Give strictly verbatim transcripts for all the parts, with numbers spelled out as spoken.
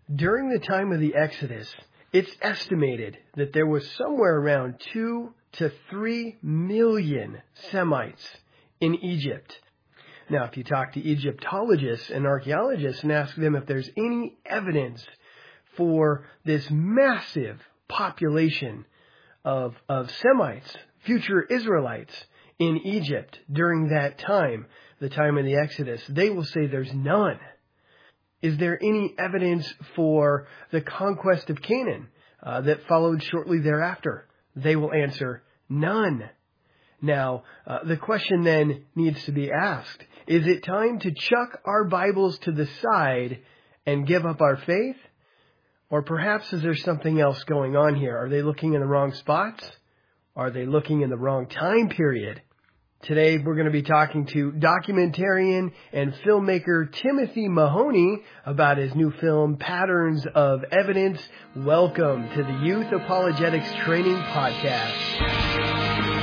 During the time of the Exodus, it's estimated that there was somewhere around two to three million Semites in Egypt. Now, if you talk to Egyptologists and archaeologists and ask them if there's any evidence for this massive population of, of Semites, future Israelites in Egypt during that time, the time of the Exodus, they will say there's none. Is there any evidence for the conquest of Canaan uh, that followed shortly thereafter? They will answer none. Now, uh, the question then needs to be asked, is it time to chuck our Bibles to the side and give up our faith? Or perhaps is there something else going on here? Are they looking in the wrong spots? Are they looking in the wrong time period? Today we're going to be talking to documentarian and filmmaker Timothy Mahoney about his new film, Patterns of Evidence. Welcome to the Youth Apologetics Training Podcast.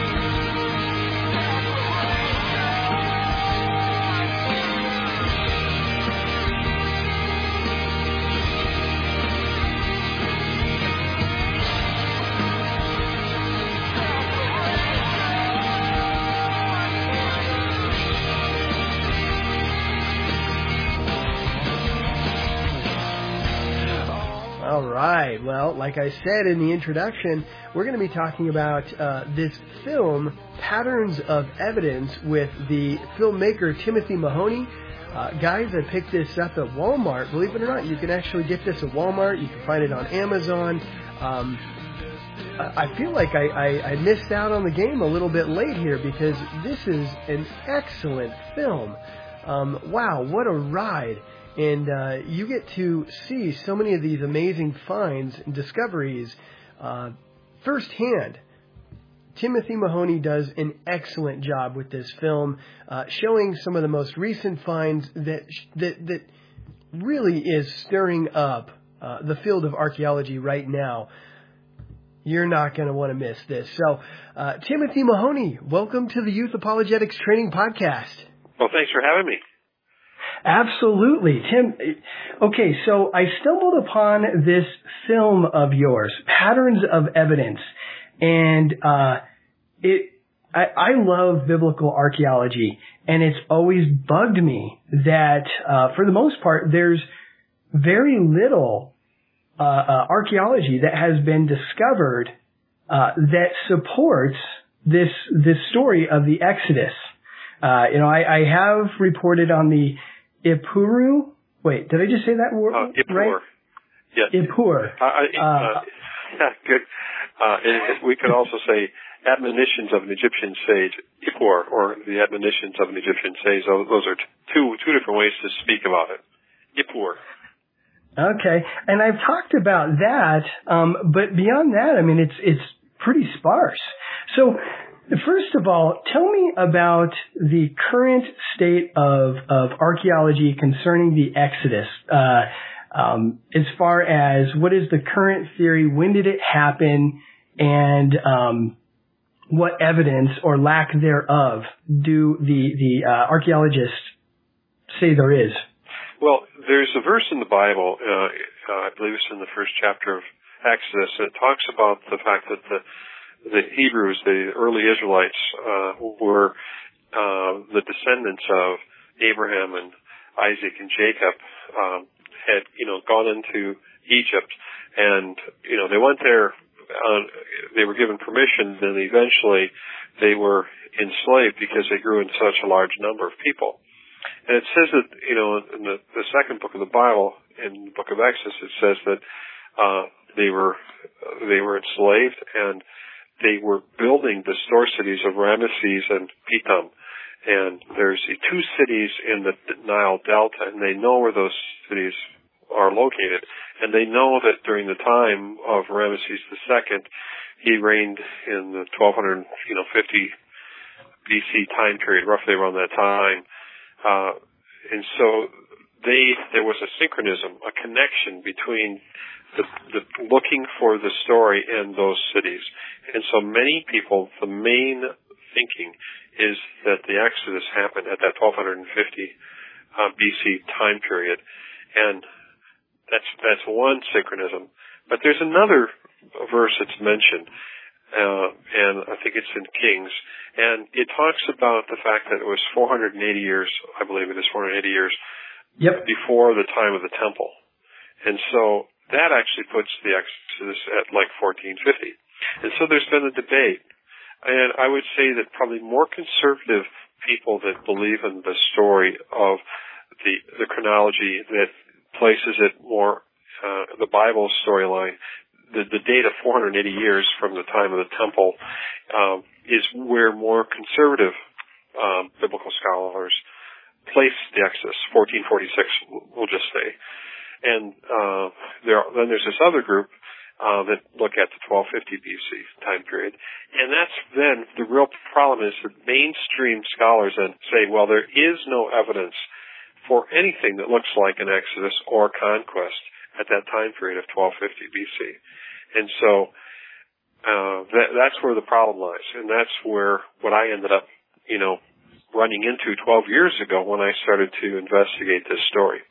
All right. Well, like I said in the introduction, we're going to be talking about uh, this film, Patterns of Evidence, with the filmmaker Timothy Mahoney. Uh, guys, I picked this up at Walmart. Believe it or not, you can actually get this at Walmart. You can find it on Amazon. Um, I feel like I, I, I missed out on the game a little bit late here because this is an excellent film. Um, wow, what a ride. And uh, you get to see so many of these amazing finds and discoveries uh, firsthand. Timothy Mahoney does an excellent job with this film, uh, showing some of the most recent finds that that, that really is stirring up uh, the field of archaeology right now. You're not going to want to miss this. So, uh, Timothy Mahoney, welcome to the Youth Apologetics Training Podcast. Well, thanks for having me. Absolutely. Tim, okay, so I stumbled upon this film of yours, Patterns of Evidence, and uh, it I, I love biblical archaeology, and it's always bugged me that, uh, for the most part, there's very little uh, uh, archaeology that has been discovered uh, that supports this this story of the Exodus. Uh, you know, I, I have reported on the Ipuru. Wait, did I just say that word uh, Ippur. right? Yes. Ippur. Uh, uh, uh, yeah, good. Uh, and we could also say admonitions of an Egyptian sage, Ippur, or the admonitions of an Egyptian sage. Those are two two different ways to speak about it. Ippur. Okay, and I've talked about that, um, but beyond that, I mean, it's it's pretty sparse. So, first of all, tell me about the current state of, of archaeology concerning the Exodus. Uh, um, as far as what is the current theory, when did it happen, and um, what evidence or lack thereof do the the uh, archaeologists say there is? Well, there's a verse in the Bible, uh, uh, I believe it's in the first chapter of Exodus, and it talks about the fact that the the Hebrews, the early Israelites, uh, were uh, the descendants of Abraham and Isaac and Jacob, um, had, you know, gone into Egypt, and, you know, they went there, uh, they were given permission, and eventually they were enslaved because they grew into such a large number of people. And it says that, you know, in the, the second book of the Bible, in the book of Exodus, it says that uh, they were they were enslaved, and they were building the store cities of Ramesses and Pithom. And there's two cities in the Nile Delta, and they know where those cities are located. And they know that during the time of Ramesses the Second, he reigned in the twelve fifty B C time period, roughly around that time. Uh, and so they, there was a synchronism, a connection between the, the looking for the story and those cities. And so many people, the main thinking is that the Exodus happened at that twelve fifty uh, B C time period. And that's that's one synchronism. But there's another verse that's mentioned, uh, and I think it's in Kings, and it talks about the fact that it was four hundred eighty years, I believe it is four hundred eighty years, yep. before the time of the temple. And so that actually puts the Exodus at like fourteen fifty. And so there's been a debate. And I would say that probably more conservative people that believe in the story of the, the chronology that places it more, uh, the Bible storyline, the, the date of four hundred eighty years from the time of the temple, um, is where more conservative, um, biblical scholars place the Exodus, fourteen forty-six, we'll just say. And, uh, there, then there's this other group, Uh, that look at the twelve fifty B C time period. And that's then the real problem is that mainstream scholars then say, well, there is no evidence for anything that looks like an Exodus or conquest at that time period of twelve fifty B C. And so uh, that, that's where the problem lies. And that's where what I ended up, you know, running into twelve years ago when I started to investigate this story.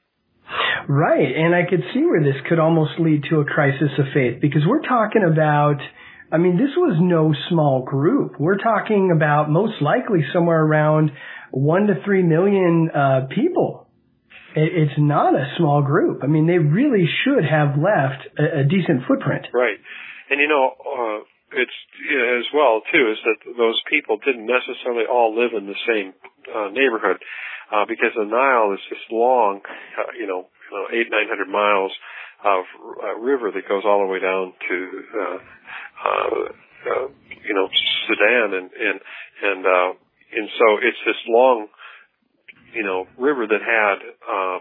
Right, and I could see where this could almost lead to a crisis of faith, because we're talking about, I mean, this was no small group. We're talking about most likely somewhere around one to three million uh, people. It's not a small group. I mean, they really should have left a, a decent footprint. Right, and you know, uh, it's you know, as well too is that those people didn't necessarily all live in the same uh, neighborhood. Uh, because the Nile is this long, uh, you know, you know, eight, nine hundred miles of uh, river that goes all the way down to, uh, uh, uh, you know, Sudan, and and and uh, and so it's this long, you know, river that had uh,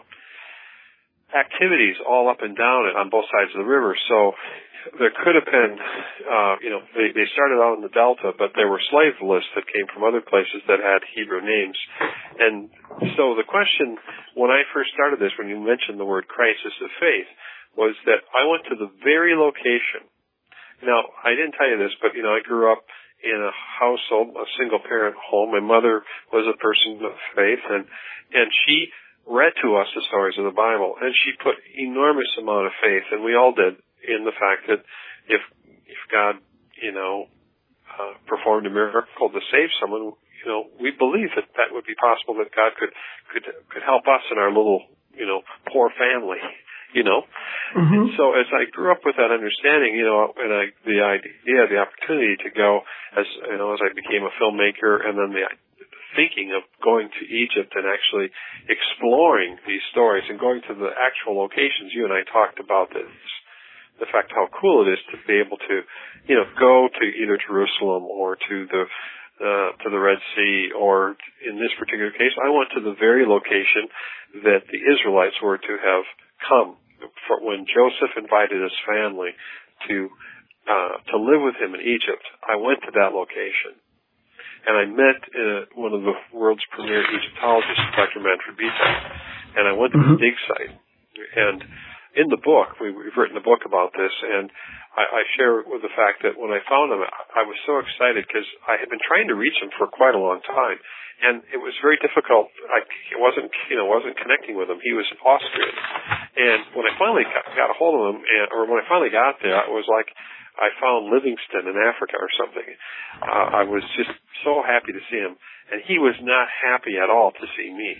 activities all up and down it on both sides of the river. So there could have been, uh, you know, they, they started out in the Delta, but there were slave lists that came from other places that had Hebrew names. And so the question, when I first started this, when you mentioned the word crisis of faith, was that I went to the very location. Now, I didn't tell you this, but, you know, I grew up in a household, a single-parent home. My mother was a person of faith, and, and she read to us the stories of the Bible, and she put enormous amount of faith, and we all did, in the fact that if if God, you know, uh, performed a miracle to save someone, you know, we believe that that would be possible, that God could could could help us in our little, you know, poor family, you know. Mm-hmm. And so as I grew up with that understanding, you know, and I the idea, the opportunity to go as you know, as I became a filmmaker, and then the thinking of going to Egypt and actually exploring these stories and going to the actual locations. You and I talked about this. The fact how cool it is to be able to, you know, go to either Jerusalem or to the uh, to the Red Sea, or in this particular case, I went to the very location that the Israelites were to have come for when Joseph invited his family to uh, to live with him in Egypt. I went to that location, and I met uh, one of the world's premier Egyptologists, Doctor Manfred Bittek, and I went to mm-hmm. the dig site. And in the book, we, we've written a book about this, and I, I share with the fact that when I found him, I was so excited because I had been trying to reach him for quite a long time, and it was very difficult. I it wasn't, you know, wasn't connecting with him. He was Austrian, and when I finally got, got a hold of him, and, or when I finally got there, it was like I found Livingston in Africa or something. Uh, I was just so happy to see him, and he was not happy at all to see me.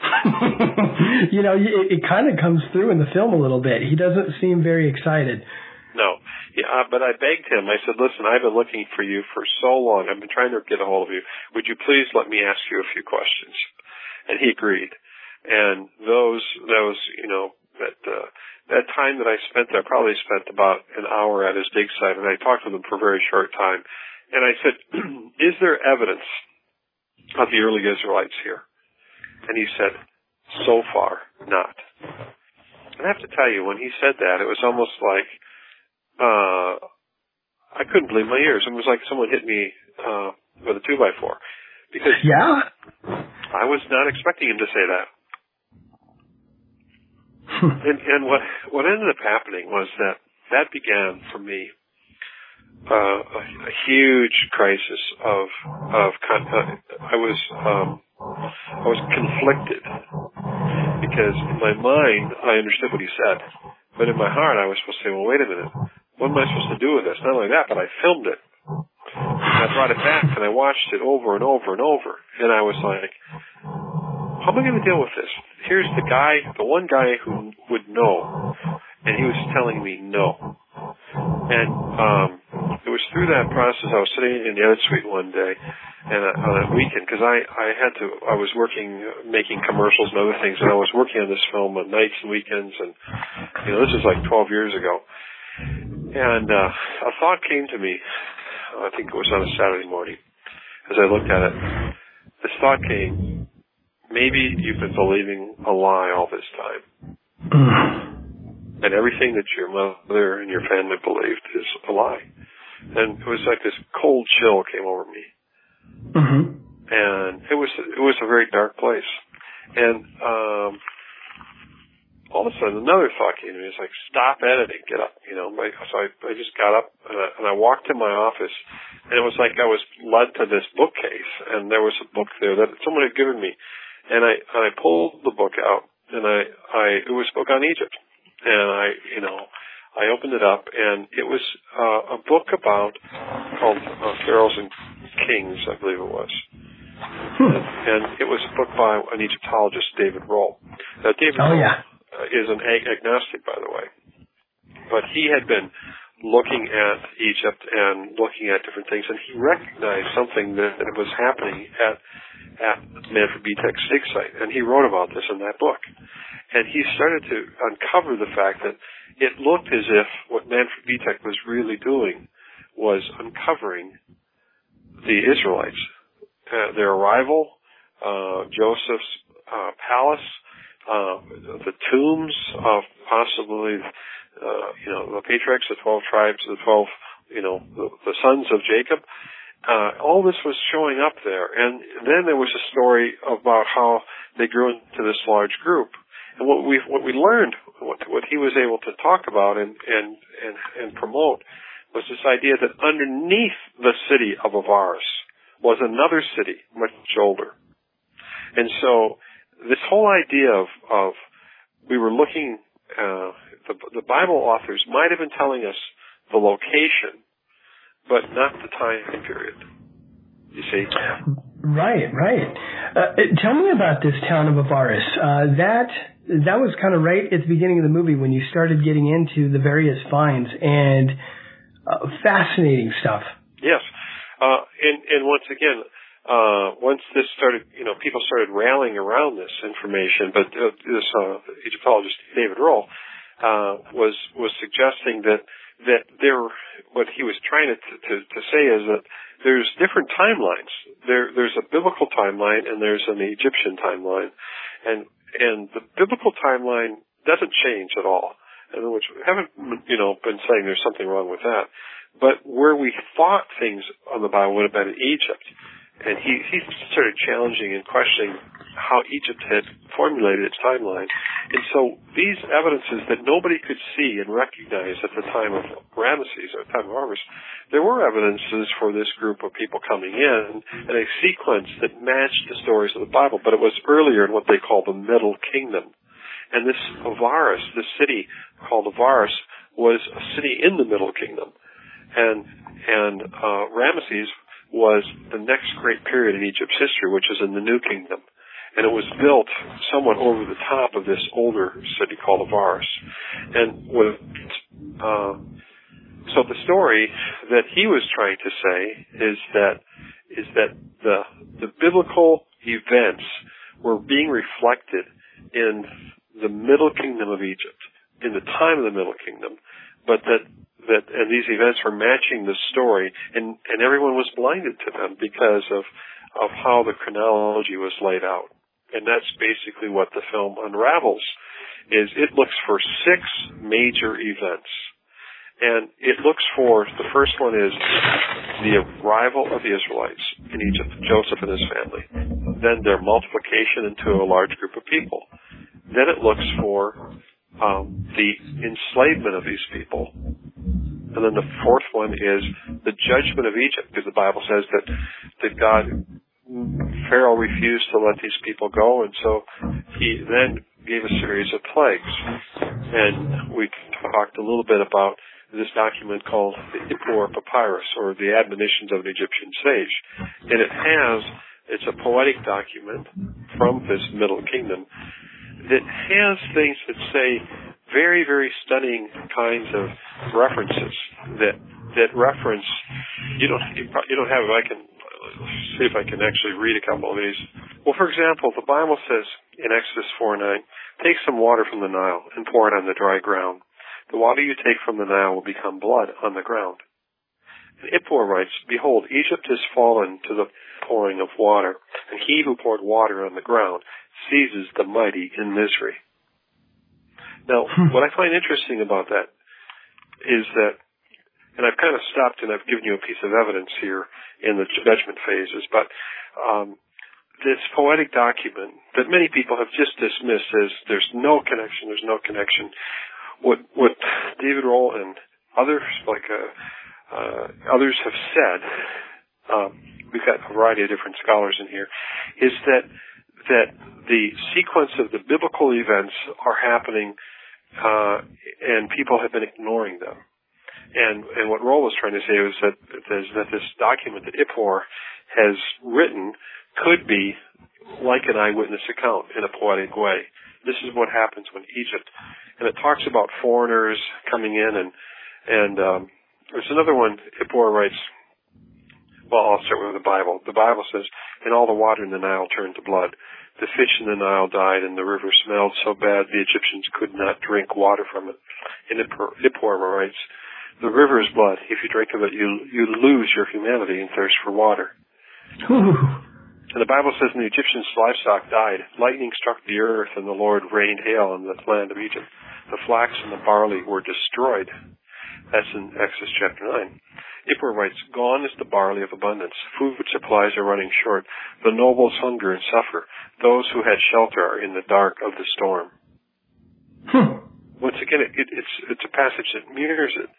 You know, it, it kind of comes through in the film a little bit. He doesn't seem very excited. No, yeah, but I begged him. I said, listen, I've been looking for you for so long. I've been trying to get a hold of you. Would you please let me ask you a few questions? And he agreed. And those, those, you know, that, uh, that time that I spent there, I probably spent about an hour at his dig site, and I talked with him for a very short time. And I said, is there evidence of the early Israelites here? And he said, so far, not. And I have to tell you, when he said that, it was almost like, uh, I couldn't believe my ears. It was like someone hit me, uh, with a two by four. Because yeah. I was not expecting him to say that. and, and what, what ended up happening was that that began for me, uh, a, a huge crisis of, of, con- uh, I was, um, I was conflicted because in my mind, I understood what he said. But in my heart, I was supposed to say, well, wait a minute. What am I supposed to do with this? Not only that, but I filmed it. And I brought it back, and I watched it over and over and over. And I was like, how am I going to deal with this? Here's the guy, the one guy who would know, and he was telling me no. And um, it was through that process. I was sitting in the edit suite one day, and uh, on a weekend, because I I had to, I was working, uh, making commercials and other things, and I was working on this film on nights and weekends, and you know, this was like twelve years ago. And uh, a thought came to me. I think it was on a Saturday morning. As I looked at it, this thought came: maybe you've been believing a lie all this time. And everything that your mother and your family believed is a lie. And it was like this cold chill came over me. Mm-hmm. And it was it was a very dark place. And um, all of a sudden, another thought came to me. It's like, stop editing, get up. You know. So I, I just got up and I, and I walked to my office, and it was like I was led to this bookcase, and there was a book there that someone had given me, and I and I pulled the book out, and I I it was a book on Egypt, and I you know. I opened it up, and it was uh, a book about, called uh, Pharaohs and Kings, I believe it was. Hmm. And, and it was a book by an Egyptologist, David Rohl. Now, David oh, Rohl yeah. is an ag- agnostic, by the way. But he had been looking at Egypt and looking at different things, and he recognized something that, that was happening at, at Manfred Bitech's dig site. And he wrote about this in that book. And he started to uncover the fact that it looked as if what Manfred Bitech was really doing was uncovering the Israelites, uh, their arrival, uh, Joseph's uh, palace, uh, the tombs of possibly, uh, you know, the patriarchs, the twelve tribes, the twelve, you know, the, the sons of Jacob. Uh, all this was showing up there. And then there was a story about how they grew into this large group. And what we what we learned, what what he was able to talk about and and and, and promote, was this idea that underneath the city of Avaris was another city, much older. And so this whole idea of of we were looking, uh, the the Bible authors might have been telling us the location, but not the time period. You see? Right, right. Uh, tell me about this town of Avaris. Uh, that. That was kind of right at the beginning of the movie when you started getting into the various finds and uh, fascinating stuff. Yes. Uh, and, and once again, uh, once this started, you know, people started rallying around this information, but uh, this uh, Egyptologist, David Rohl, uh, was, was suggesting that, that there, what he was trying to, to, to say is that there's different timelines. There, there's a biblical timeline and there's an Egyptian timeline. And, And the biblical timeline doesn't change at all. In which we haven't, you know, been saying there's something wrong with that. But where we thought things on the Bible would have been in Egypt, and he, he started challenging and questioning how Egypt had formulated its timeline. And so these evidences that nobody could see and recognize at the time of Ramesses, or the time of harvest, there were evidences for this group of people coming in and a sequence that matched the stories of the Bible, but it was earlier in what they call the Middle Kingdom. And this Avaris, this city called Avaris, was a city in the Middle Kingdom. And, and, uh, Ramesses was the next great period in Egypt's history, which is in the New Kingdom. And it was built somewhat over the top of this older city called Avaris. And with, uh, so the story that he was trying to say is that, is that the, the biblical events were being reflected in the Middle Kingdom of Egypt, in the time of the Middle Kingdom, but that, that, and these events were matching the story, and, and everyone was blinded to them because of, of how the chronology was laid out. And that's basically what the film unravels, is it looks for six major events. And it looks for, the first one is the arrival of the Israelites in Egypt, Joseph and his family. Then their multiplication into a large group of people. Then it looks for um, the enslavement of these people. And then the fourth one is the judgment of Egypt, because the Bible says that, that God, Pharaoh refused to let these people go, and so he then gave a series of plagues. And we talked a little bit about this document called the Ippur Papyrus, or the Admonitions of an Egyptian Sage. And it has, it's a poetic document from this Middle Kingdom that has things that say very, very stunning kinds of references that that reference. You don't you don't have it. I can see if I can actually read a couple of these. Well, for example, the Bible says in Exodus four nine, take some water from the Nile and pour it on the dry ground. The water you take from the Nile will become blood on the ground. And Ippur writes, behold, Egypt has fallen to the pouring of water, and he who poured water on the ground seizes the mighty in misery. Now, what I find interesting about that is that, and I've kind of stopped and I've given you a piece of evidence here in the judgment phases, but um, this poetic document that many people have just dismissed as there's no connection, there's no connection. What what David Rohl and others like uh, uh, others have said, um, we've got a variety of different scholars in here, is that that the sequence of the biblical events are happening, uh, and people have been ignoring them. And and what Rohl was trying to say was that is that this document that Ippur has written could be like an eyewitness account in a poetic way. This is what happens when Egypt, and it talks about foreigners coming in, and and um, there's another one. Ippur writes. Well, I'll start with the Bible. The Bible says, and all the water in the Nile turned to blood. The fish in the Nile died, and the river smelled so bad the Egyptians could not drink water from it. And Ippur writes, the river is blood. If you drink of it, you you lose your humanity and thirst for water. And the Bible says, and the Egyptians' livestock died. Lightning struck the earth, and the Lord rained hail on the land of Egypt. The flax and the barley were destroyed. That's in Exodus chapter nine. Ippur writes, gone is the barley of abundance. Food supplies are running short. The nobles hunger and suffer. Those who had shelter are in the dark of the storm. Hmm. Once again, it, it, it's it's a passage that mirrors it.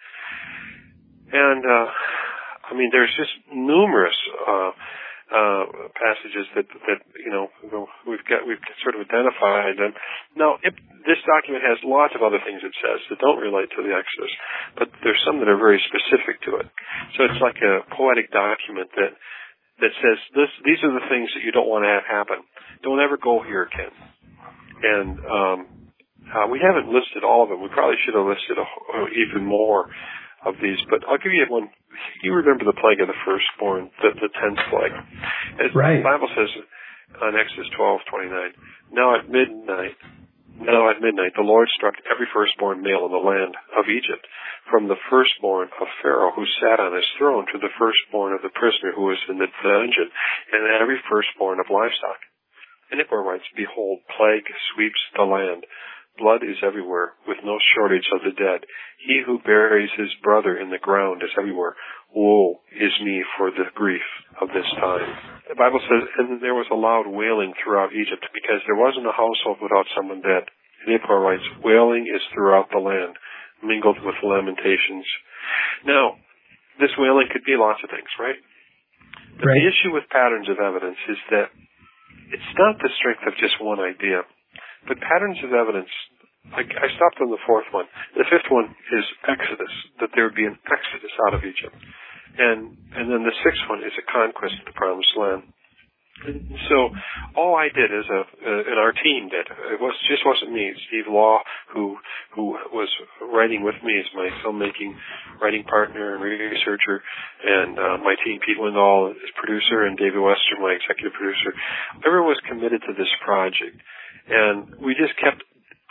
And, uh, I mean, there's just numerous uh, uh, passages that, that, you know, we've got, we've sort of identified. And now, it, this document has lots of other things it says that don't relate to the Exodus, but there's some that are very specific to it. So it's like a poetic document that, that says, this, these are the things that you don't want to have happen. Don't ever go here again. And, um, uh, we haven't listed all of them. We probably should have listed a, uh, even more of these, but I'll give you one. You remember the plague of the firstborn, the, the tenth plague. As right. The Bible says on Exodus twelve twenty-nine, now at midnight, now at midnight, the Lord struck every firstborn male in the land of Egypt, from the firstborn of Pharaoh who sat on his throne to the firstborn of the prisoner who was in the dungeon, and every firstborn of livestock. And Ippur writes, behold, plague sweeps the land. Blood is everywhere, with no shortage of the dead. He who buries his brother in the ground is everywhere. Woe is me for the grief of this time. The Bible says, and there was a loud wailing throughout Egypt, because there wasn't a household without someone dead. And Ippur writes, wailing is throughout the land, mingled with lamentations. Now, this wailing could be lots of things, right? But right. The issue with patterns of evidence is that it's not the strength of just one idea. But patterns of evidence, like I stopped on the fourth one. The fifth one is Exodus, that there would be an Exodus out of Egypt. And and then the sixth one is a conquest of the Promised Land. And so all I did as a, uh, and our team did, it was just wasn't me. Steve Law, who who was writing with me as my filmmaking writing partner and researcher, and uh, my team, Pete Wendell, as producer, and David Wester, my executive producer. Everyone was committed to this project. And we just kept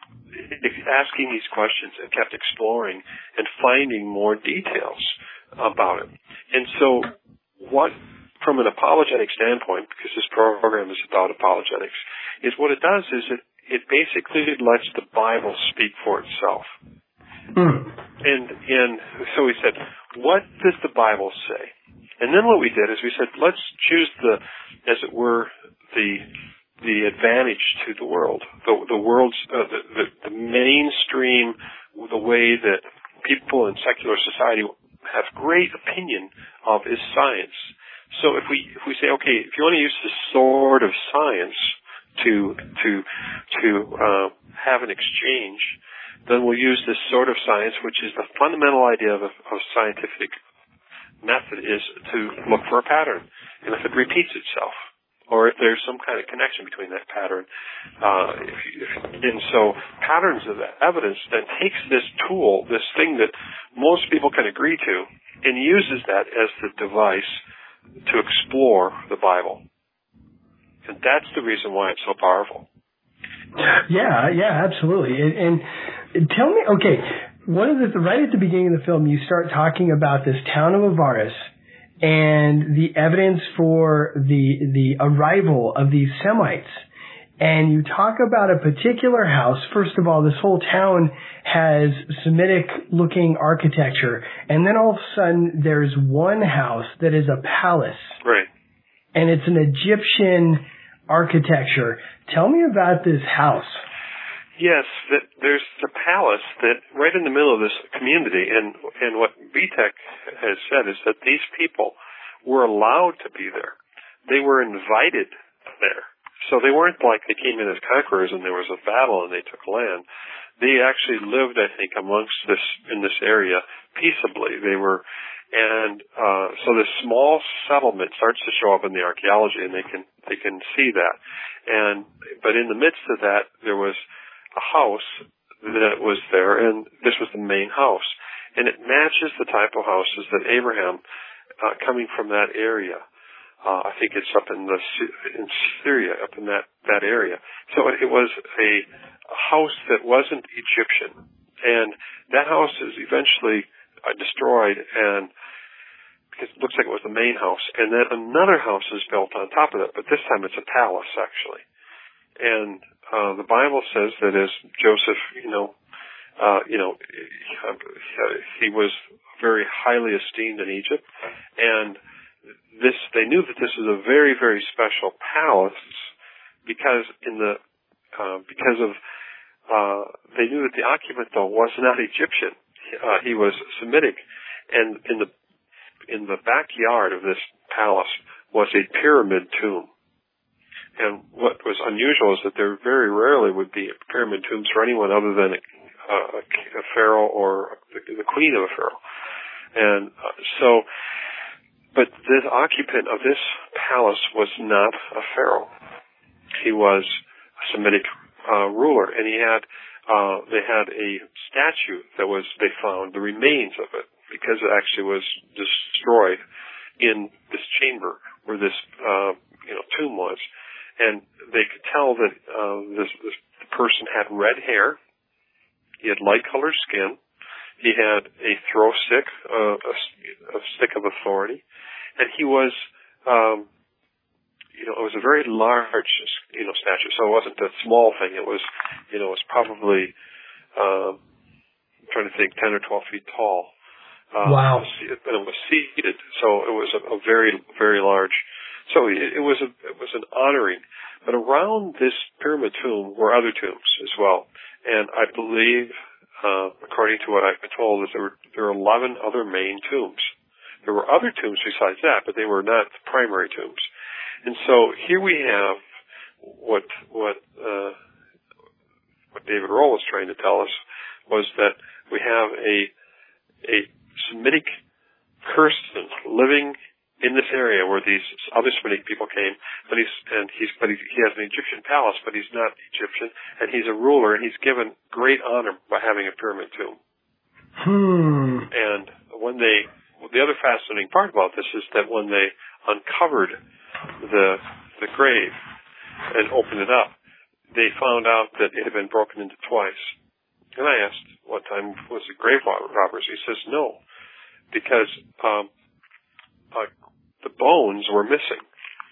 asking these questions and kept exploring and finding more details about it. And so what, from an apologetic standpoint, because this program is about apologetics, is what it does is it, it basically lets the Bible speak for itself. Mm. And, and so we said, what does the Bible say? And then what we did is we said, let's choose the, as it were, the the advantage to the world, the, the world's, uh, the, the, the mainstream, the way that people in secular society have great opinion of is science. So if we, if we say, okay, if you want to use the sword of science to to to uh, have an exchange, then we'll use this sort of science, which is the fundamental idea of a of scientific method, is to look for a pattern, and if it repeats itself, or if there's some kind of connection between that pattern. Uh, if you, if, and so patterns of evidence then takes this tool, this thing that most people can agree to, and uses that as the device to explore the Bible. And that's the reason why it's so powerful. Yeah, yeah, absolutely. And, and tell me, okay, one of the, right at the beginning of the film, you start talking about this town of Avaris and the evidence for the the arrival of these Semites. And you talk about a particular house. First of all, this whole town has Semitic-looking architecture. And then all of a sudden, there's one house that is a palace. Right. And it's an Egyptian architecture. Tell me about this house. Yes, that there's the palace that right in the middle of this community, and and what B TEC has said is that these people were allowed to be there. They were invited there. So they weren't like they came in as conquerors and there was a battle and they took land. They actually lived, I think, amongst this, in this area peaceably. They were, and, uh, so this small settlement starts to show up in the archaeology, and they can, they can see that. And, but in the midst of that, there was a house that was there, and this was the main house. And it matches the type of houses that Abraham, uh, coming from that area, Uh, I think it's up in the in Syria, up in that that area. So it, it was a, a house that wasn't Egyptian, and that house is eventually uh, destroyed, and because it looks like it was the main house, and then another house is built on top of it, but this time it's a palace actually. And uh, the Bible says that as Joseph, you know, uh, you know, he, he was very highly esteemed in Egypt, and This, they knew that this was a very, very special palace because in the, uh, because of, uh, they knew that the occupant though was not Egyptian. Uh, he was Semitic. And in the, in the backyard of this palace was a pyramid tomb. And what was unusual is that there very rarely would be pyramid tombs for anyone other than a, a, a pharaoh or the, the queen of a pharaoh. And uh, so, But the occupant of this palace was not a pharaoh. He was a Semitic uh, ruler, and he had uh, they had a statue that was they found the remains of it because it actually was destroyed in this chamber where this uh, you know tomb was, and they could tell that uh, this, this person had red hair, he had light colored skin. He had a throw stick, uh, a, a stick of authority, and he was, um, you know, it was a very large, you know, statue. So it wasn't a small thing. It was, you know, it was probably, um, I'm trying to think, ten or twelve feet tall. Uh, wow. And it was seated, so it was a, a very, very large. So it, it was a, it was an honoring. But around this pyramid tomb were other tombs as well, and I believe. Uh, according to what I've been told, is there were, there were eleven other main tombs. There were other tombs besides that, but they were not the primary tombs. And so here we have what what uh, what David Rohl was trying to tell us was that we have a a Semitic person living in this area where these other Semitic people came, but he's and he's but he, he has an Egyptian palace, but he's not Egyptian, and he's a ruler, and he's given great honor by having a pyramid tomb. Hmm. And when they, the other fascinating part about this is that when they uncovered the the grave and opened it up, they found out that it had been broken into twice. And I asked, what time was it grave robbers? He says no, because um, uh, the bones were missing.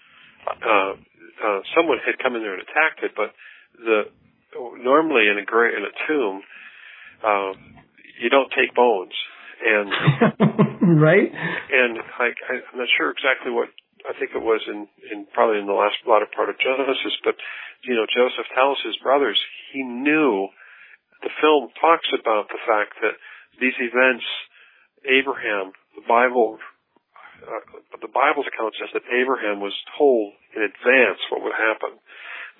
Uh, uh, someone had come in there and attacked it, but the normally in a grave, in a tomb, uh, you don't take bones, and right. And I, I, I'm not sure exactly what I think it was in, in probably in the last latter part of Genesis, but you know, Joseph tells his brothers he knew. The film talks about the fact that these events, Abraham, the Bible. Uh, the Bible's account says that Abraham was told in advance what would happen.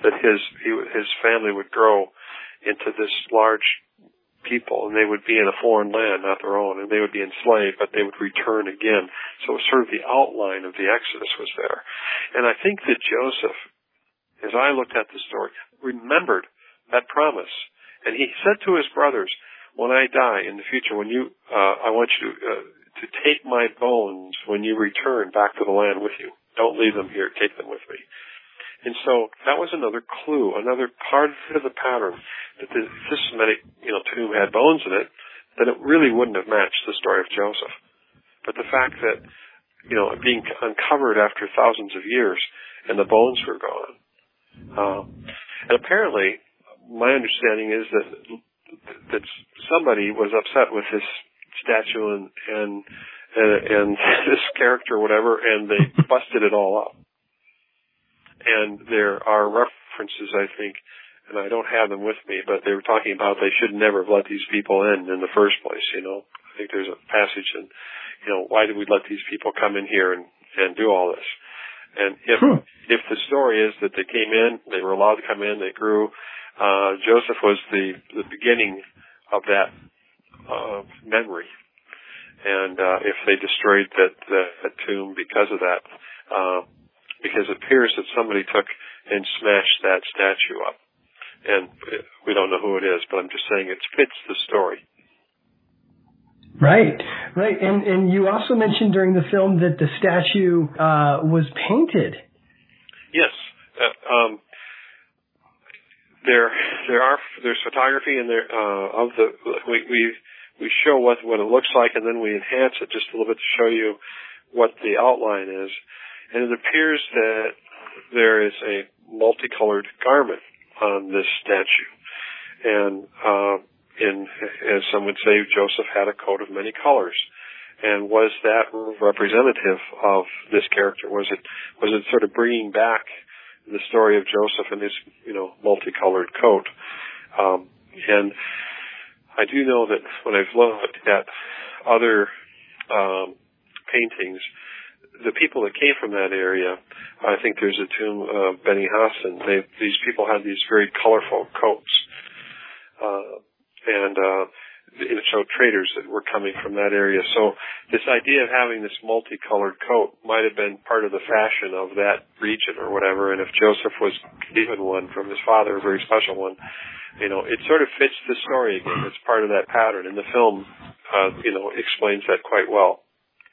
that his he, his family would grow into this large people, and they would be in a foreign land, not their own, and they would be enslaved, but they would return again. So it was sort of the outline of the Exodus was there. And I think that Joseph, as I looked at the story, remembered that promise. And he said to his brothers, when I die in the future, when you, uh, I want you to, uh, to take my bones when you return back to the land with you. Don't leave them here. Take them with me. And so that was another clue, another part of the pattern that the, this Semitic, you know, tomb had bones in it, then it really wouldn't have matched the story of Joseph. But the fact that, you know, being uncovered after thousands of years and the bones were gone. Uh, and apparently, my understanding is that that somebody was upset with this statue and and and, and this character, or whatever, and they busted it all up. And there are references, I think, and I don't have them with me, but they were talking about they should never have let these people in in the first place, you know. I think there's a passage in, you know, why did we let these people come in here and, and do all this? And if hmm. if the story is that they came in, they were allowed to come in, they grew, uh, Joseph was the, the beginning of that uh, memory. And uh, if they destroyed that, that, that tomb because of that, uh, because it appears that somebody took and smashed that statue up. And we don't know who it is, but I'm just saying it fits the story. Right, right. And and you also mentioned during the film that the statue uh, was painted. Yes. Uh, um, there there are there's photography in there uh, of the we we we show what what it looks like, and then we enhance it just a little bit to show you what the outline is. And it appears that there is a multicolored garment on this statue. And, uh, in, as some would say, Joseph had a coat of many colors. And was that representative of this character? Was it, was it sort of bringing back the story of Joseph and his, you know, multicolored coat? Um, and I do know that when I've looked at other, um, paintings, the people that came from that area, I think there's a tomb of uh, Beni Hassan. They, these people had these very colorful coats, uh, and uh, it showed traders that were coming from that area. So this idea of having this multicolored coat might have been part of the fashion of that region or whatever. And if Joseph was given one from his father, a very special one, you know, it sort of fits the story again. It's part of that pattern, and the film, uh, you know, explains that quite well.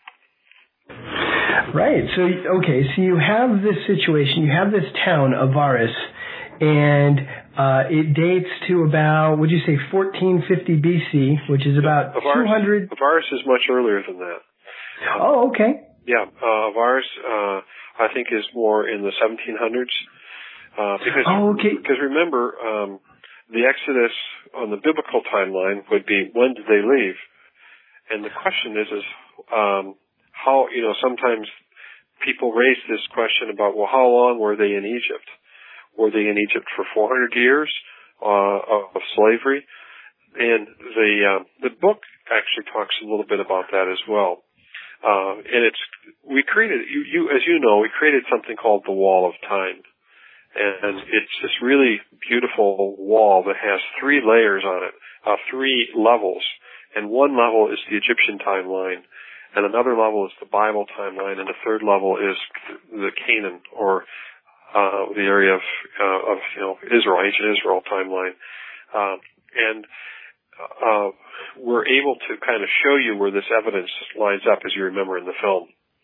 Right. So, okay, so you have this situation, you have this town, Avaris, and uh, it dates to about, would you say, fourteen fifty B C, which is about Avaris, two hundred... Avaris is much earlier than that. Oh, okay. Yeah, uh, Avaris, uh, I think, is more in the seventeen hundreds. Uh, because, oh, okay. Because remember, um, the Exodus on the biblical timeline would be, when did they leave? And the question is, is... Um, How, you know, sometimes people raise this question about, well, how long were they in Egypt? Were they in Egypt for four hundred years uh, of slavery? And the uh, the book actually talks a little bit about that as well. Uh, and it's, we created, you, you, as you know, we created something called the Wall of Time. And it's this really beautiful wall that has three layers on it, uh, three levels. And one level is the Egyptian timeline. And another level is the Bible timeline, and the third level is the Canaan, or uh, the area of, uh, of you know Israel, ancient Israel timeline. Uh, and uh, we're able to kind of show you where this evidence lines up, as you remember in the film.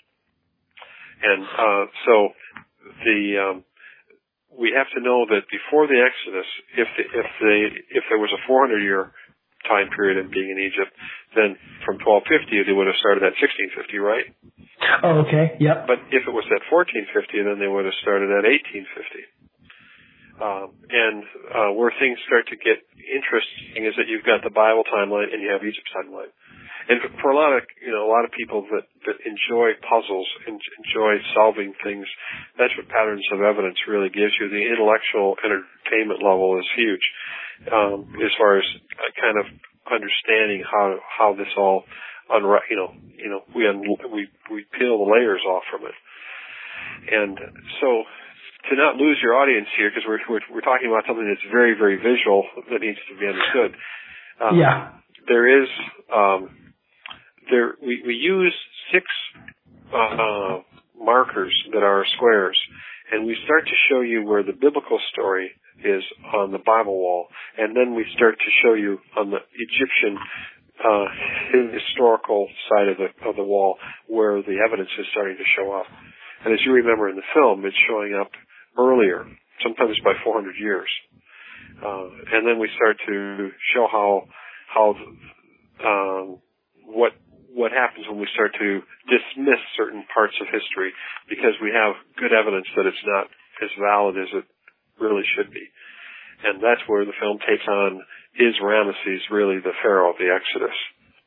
And uh, so the um, we have to know that before the Exodus, if the, if they if there was a four hundred year time period in being in Egypt, then from twelve fifty they would have started at sixteen fifty, right? Oh, okay. Yep. But if it was at fourteen fifty, then they would have started at eighteen fifty. Um, and uh, where things start to get interesting is that you've got the Bible timeline and you have Egypt's timeline. And for a lot of you know a lot of people that that enjoy puzzles and enjoy solving things, that's what Patterns of Evidence really gives you. The intellectual entertainment level is huge. Um, as far as kind of understanding how how this all, unra- you know, you know, we un- we we peel the layers off from it, and so to not lose your audience here, because we're, we're we're talking about something that's very, very visual that needs to be understood. Um, yeah. There is um, there we we use six uh, markers that are squares, and we start to show you where the biblical story is on the Bible wall, and then we start to show you on the Egyptian uh, historical side of the of the wall where the evidence is starting to show up. And as you remember in the film, it's showing up earlier, sometimes by four hundred years. Uh, and then we start to show how how um, what what happens when we start to dismiss certain parts of history because we have good evidence that it's not as valid as it really should be. And that's where the film takes on, is Ramesses really the Pharaoh of the Exodus?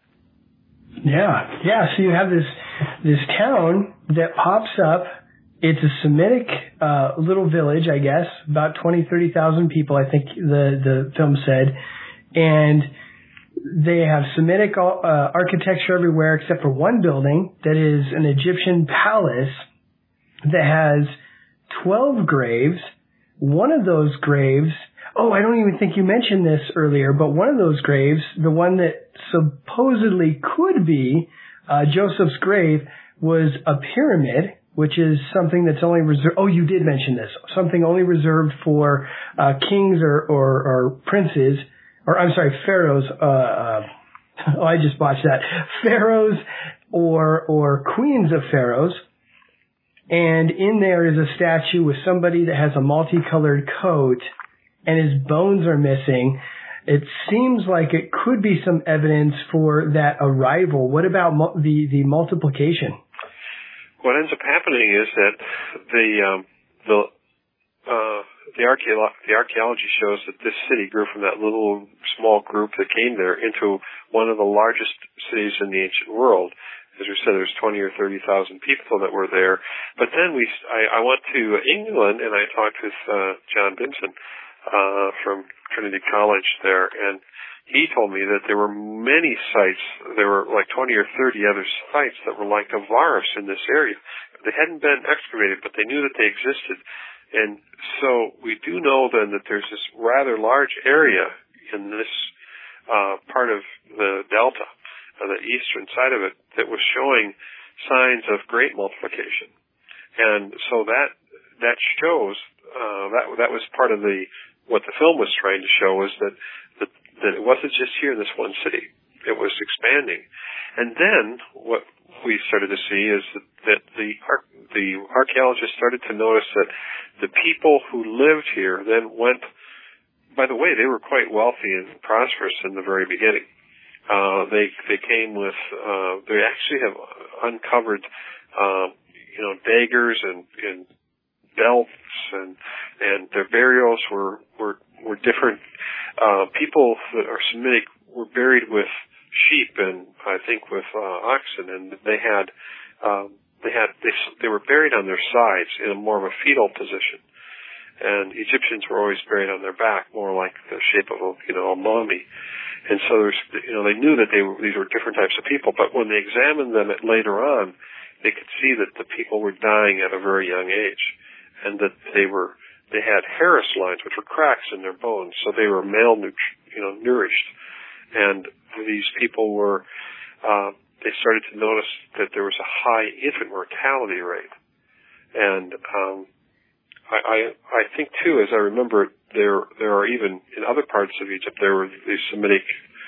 Yeah, yeah. So you have this this town that pops up. It's a Semitic uh, little village, I guess, about twenty, thirty thousand people, I think the, the film said. And they have Semitic uh, architecture everywhere except for one building that is an Egyptian palace that has twelve graves. One of those graves, oh, I don't even think you mentioned this earlier, but one of those graves, the one that supposedly could be uh, Joseph's grave, was a pyramid, which is something that's only reserved, oh, you did mention this, something only reserved for uh, kings or, or, or princes, or I'm sorry, pharaohs, uh, uh, oh, I just botched that, pharaohs or, or queens of pharaohs. And in there is a statue with somebody that has a multicolored coat and his bones are missing. It seems like it could be some evidence for that arrival. What about mu- the, the multiplication? What ends up happening is that the um, the uh, the, archaeo- the archaeology shows that this city grew from that little small group that came there into one of the largest cities in the ancient world. As we said, there's twenty or thirty thousand people that were there. But then we, I, I went to England and I talked with uh, John Benson uh, from Trinity College there, and he told me that there were many sites. There were like twenty or thirty other sites that were like Avaris in this area. They hadn't been excavated, but they knew that they existed. And so we do know then that there's this rather large area in this uh, part of the Delta, on the eastern side of it, that was showing signs of great multiplication. And so that that shows uh, that that was part of the what the film was trying to show, was that that, that it wasn't just here in this one city; it was expanding. And then what we started to see is that, that the the archaeologists started to notice that the people who lived here then went. By the way, they were quite wealthy and prosperous in the very beginning. Uh, they, they came with, uh, they actually have uncovered, uh, you know, daggers and, and belts and, and their burials were, were, were different. Uh, people that are Semitic were buried with sheep and I think with, uh, oxen, and they had, um, they had, they, they were buried on their sides in a more of a fetal position. And Egyptians were always buried on their back, more like the shape of a, you know, a mummy. And so there's, you know, they knew that they were, these were different types of people, but when they examined them at, later on, they could see that the people were dying at a very young age, and that they were, they had Harris lines, which were cracks in their bones, so they were malnourished, you know, nourished. And these people were, uh, they started to notice that there was a high infant mortality rate. And, um, I, I, I think too, as I remember, there there are even in other parts of Egypt there were these Semitic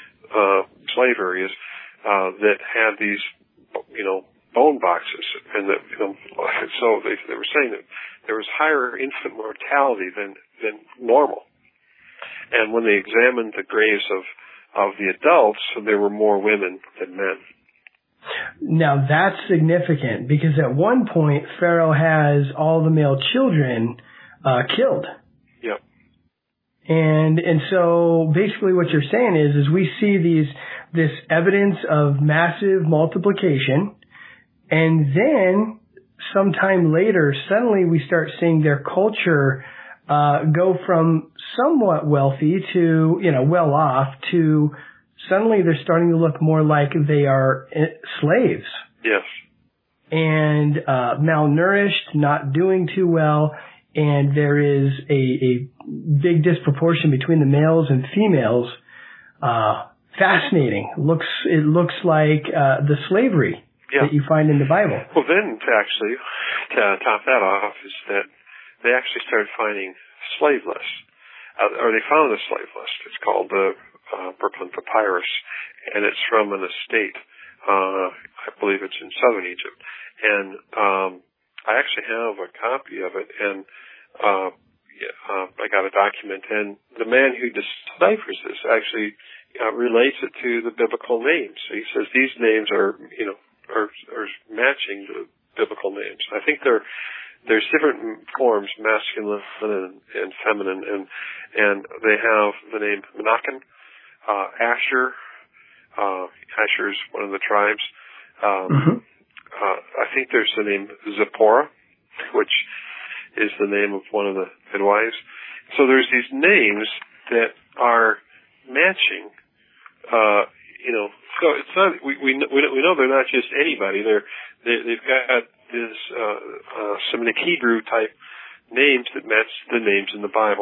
uh, slave areas uh, that had these, you know, bone boxes, and that, you know, so they they were saying that there was higher infant mortality than than normal. And when they examined the graves of of the adults, there were more women than men. Now that's significant because at one point Pharaoh has all the male children uh, killed. Yep. And and so basically what you're saying is is we see these this evidence of massive multiplication, and then sometime later suddenly we start seeing their culture uh, go from somewhat wealthy to, you know, well off to suddenly they're starting to look more like they are slaves. Yes. And uh, malnourished, not doing too well. and there is a, a big disproportion between the males and females. Uh, fascinating. Looks it looks like uh, the slavery yeah. that you find in the Bible. Well, then to actually to top that off is that they actually started finding slave lists, uh, or they found a slave list. It's called the uh, Brooklyn Papyrus, and it's from an estate. Uh, I believe it's in southern Egypt, and um, I actually have a copy of it, and uh, yeah, uh, I got a document, and the man who deciphers this actually uh, relates it to the biblical names. So he says these names are, you know, are, are matching the biblical names. I think they're there's different forms, masculine and, and feminine, and and they have the name Menachem, uh, Asher. Uh, Asher is one of the tribes. Um, mm-hmm. uh, I think there's the name Zipporah, which is the name of one of the midwives. So there's these names that are matching. Uh, you know, so it's not we we we know they're not just anybody. They're they, they've got this uh, uh, Semitic Hebrew type names that match the names in the Bible,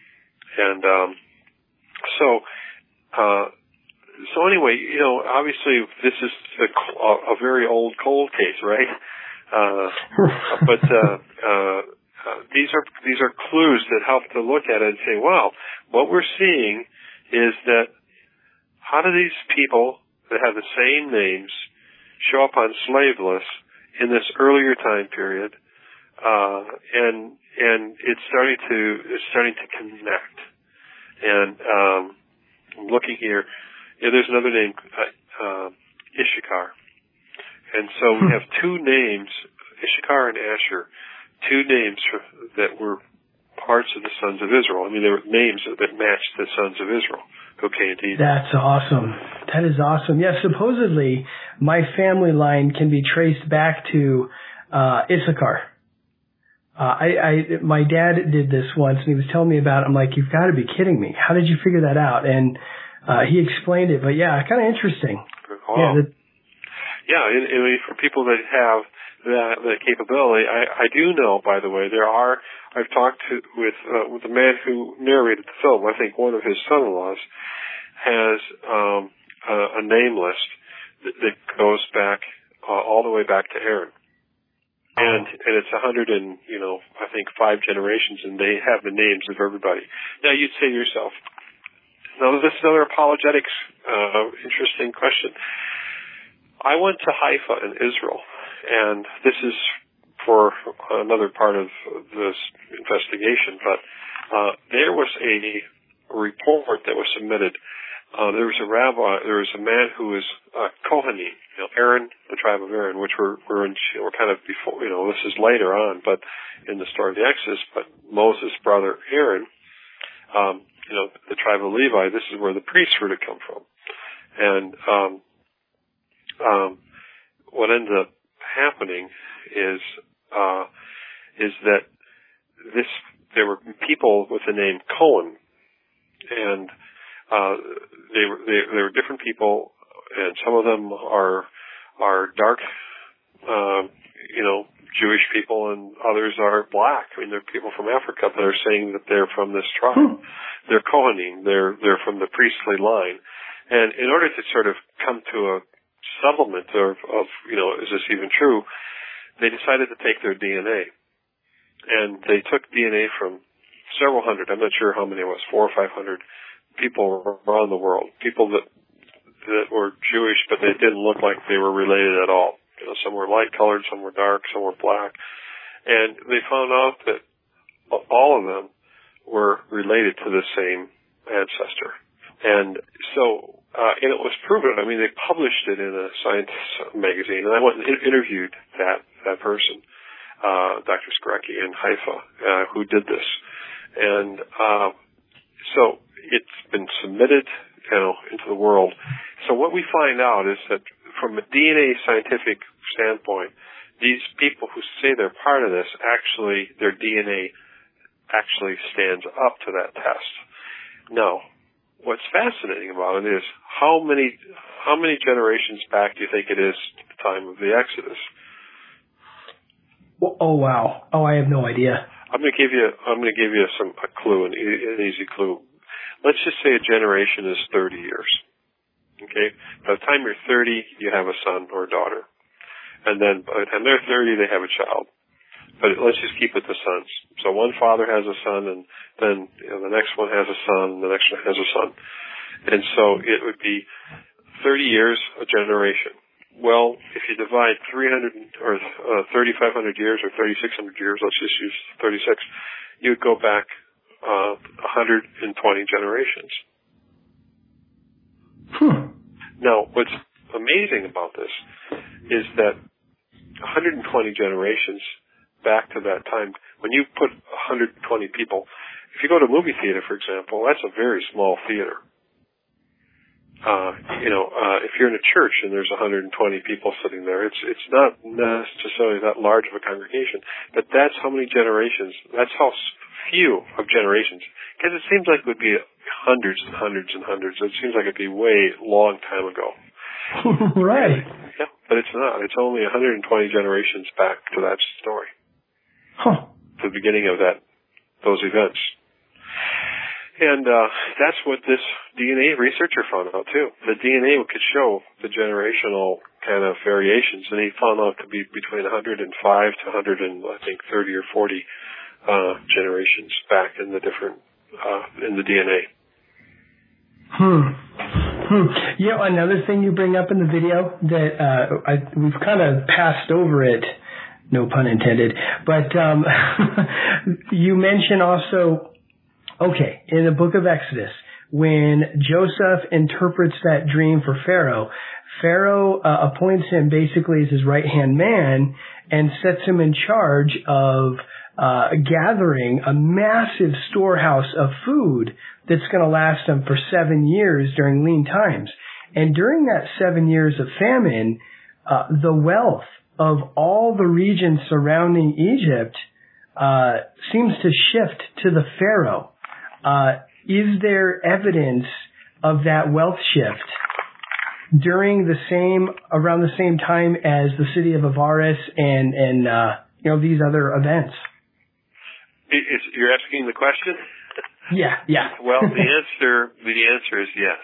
and um, so uh, so anyway, you know, obviously this is a, a very old cold case, right? Uh, but uh, uh, uh, these are these are clues that help to look at it and say, well, what we're seeing is that how do these people that have the same names show up on slave lists in this earlier time period, uh, and and it's starting to it's starting to connect. And um, I'm looking here. Yeah, there's another name, uh, uh, Issachar, and so we have two names, Issachar and Asher, two names for, that were parts of the sons of Israel. I mean, they were names that matched the sons of Israel. Okay, indeed. That's awesome. That is awesome. Yeah, supposedly my family line can be traced back to uh, Issachar. Uh, I, I, my dad did this once, and he was telling me about it. I'm like, you've got to be kidding me. How did you figure that out? And uh, he explained it. But yeah, kind of interesting. Oh. Yeah, the, yeah and, and for people that have that, that capability, I, I do know, by the way, there are, I've talked to, with, uh, with the man who narrated the film. I think one of his son-in-laws has um, a, a name list that, that goes back uh, all the way back to Aaron. And and it's a hundred and, you know, I think five generations, and they have the names of everybody. Now, you'd say to yourself, now this is another apologetics, uh, interesting question. I went to Haifa in Israel, and this is for another part of this investigation, but uh, there was a report that was submitted. Uh, there was a rabbi, there was a man who was uh, Kohanim, you know, Aaron, the tribe of Aaron, which were, were, in, were kind of before, you know, this is later on, but in the story of the Exodus, but Moses' brother Aaron, um, you know, the tribe of Levi, this is where the priests were to come from. And um, um, what ended up happening is uh, is that this there were people with the name Cohen, and uh, they were they, they were different people, and some of them are are dark, uh, you know, Jewish people, and others are black. I mean, they're people from Africa that are saying that they're from this tribe. Hmm. They're Kohanim. They're they're from the priestly line, and in order to sort of come to a settlement of, of you know, is this even true? They decided to take their D N A, and they took D N A from several hundred. I'm not sure how many it was, four or five hundred people around the world. People that that were Jewish, but they didn't look like they were related at all. You know, some were light colored, some were dark, some were black, and they found out that all of them were related to the same ancestor. And so, uh, and it was proven. I mean, they published it in a science magazine, and I went and interviewed that that person, uh, Doctor Skrecki in Haifa, uh, who did this. And uh, so it's been submitted, you know, into the world. So what we find out is that from a D N A scientific standpoint, these people who say they're part of this, actually, their D N A actually stands up to that test. Now, what's fascinating about it is how many how many generations back do you think it is to the time of the Exodus? Oh, wow. Oh, I have no idea. I'm going to give you. I'm going to give you some a clue, an, an easy clue. Let's just say a generation is thirty years. Okay. By the time you're thirty, you have a son or a daughter, and then by the time they're thirty, they have a child. But let's just keep it the sons. So one father has a son, and then you know, the next one has a son, and the next one has a son, and so it would be thirty years a generation. Well, if you divide three hundred or uh, thirty-five hundred years or thirty-six hundred years, let's just use thirty-six, you would go back uh, one hundred twenty generations. Hmm. Now, what's amazing about this is that one hundred twenty generations back to that time, when you put one hundred twenty people, if you go to a movie theater, for example, that's a very small theater. Uh, you know, uh, if you're in a church and there's one hundred twenty people sitting there, it's, it's not necessarily that large of a congregation, but that's how many generations, that's how few of generations, because it seems like it would be hundreds and hundreds and hundreds. It seems like it'd be way long time ago. Right. Yeah, but it's not. It's only one hundred twenty generations back to that story. Huh. To the beginning of that, those events. And uh, that's what this D N A researcher found out, too. The D N A could show the generational kind of variations, and he found out to be between one hundred five to one hundred, and, I think, thirty or forty uh, generations back in the different, uh, in the D N A. Hmm. Hmm. You know, another thing you bring up in the video that uh, I, we've kind of passed over it, no pun intended, but um, you mention also... Okay, in the book of Exodus, when Joseph interprets that dream for Pharaoh, Pharaoh uh, appoints him basically as his right-hand man and sets him in charge of uh, gathering a massive storehouse of food that's going to last them for seven years during lean times. And during that seven years of famine, uh, the wealth of all the regions surrounding Egypt uh, seems to shift to the Pharaoh. Uh, is there evidence of that wealth shift during the same, around the same time as the city of Avaris and, and, uh, you know, these other events? It's, you're asking the question? Yeah, yeah. Well, the answer, the answer is yes.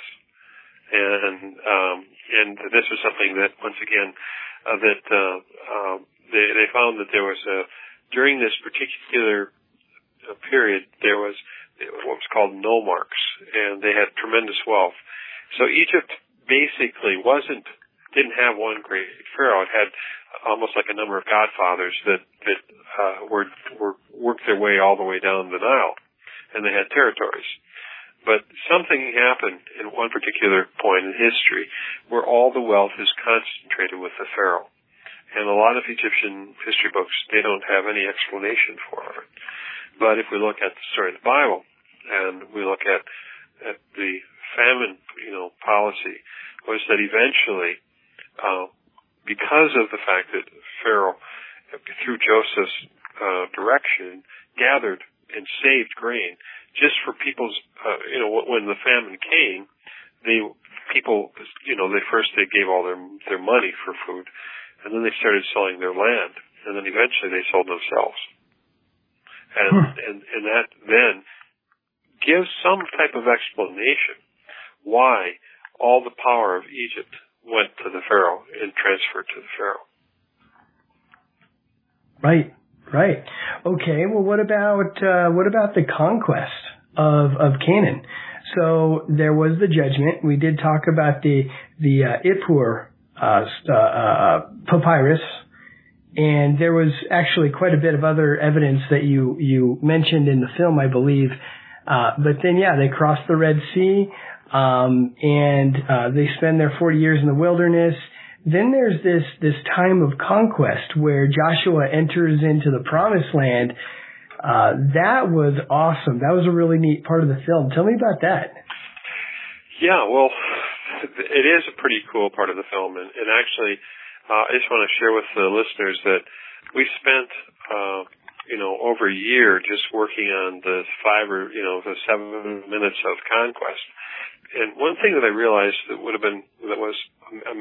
And, um, and this was something that, once again, uh, that, uh, uh, they, they found that there was a, during this particular uh, period, there was, what was called nomarchs, and they had tremendous wealth. So Egypt basically wasn't, didn't have one great pharaoh. It had almost like a number of godfathers that, that, uh, were, were, worked their way all the way down the Nile, and they had territories. But something happened in one particular point in history where all the wealth is concentrated with the pharaoh. And a lot of Egyptian history books, they don't have any explanation for it. But if we look at the story of the Bible, and we look at, at the famine, you know, policy, was that eventually, uh, because of the fact that Pharaoh, through Joseph's uh, direction, gathered and saved grain, just for people's, uh, you know, when the famine came, they people, you know, they first they gave all their their money for food, and then they started selling their land, and then eventually they sold themselves. And, and, and that then gives some type of explanation why all the power of Egypt went to the Pharaoh and transferred to the Pharaoh. Right, right. Okay, well, what about, uh, what about the conquest of, of Canaan? So there was the judgment. We did talk about the, the, uh, Ippur, uh, uh, papyrus. And there was actually quite a bit of other evidence that you, you mentioned in the film, I believe. Uh, but then, yeah, they crossed the Red Sea, um, and, uh, they spend their forty years in the wilderness. Then there's this, this time of conquest where Joshua enters into the promised land. Uh, that was awesome. That was a really neat part of the film. Tell me about that. Yeah, well, it is a pretty cool part of the film. And, and actually, Uh, I just want to share with the listeners that we spent, uh, you know, over a year just working on the five or, you know, the seven minutes of conquest. And one thing that I realized that would have been, that was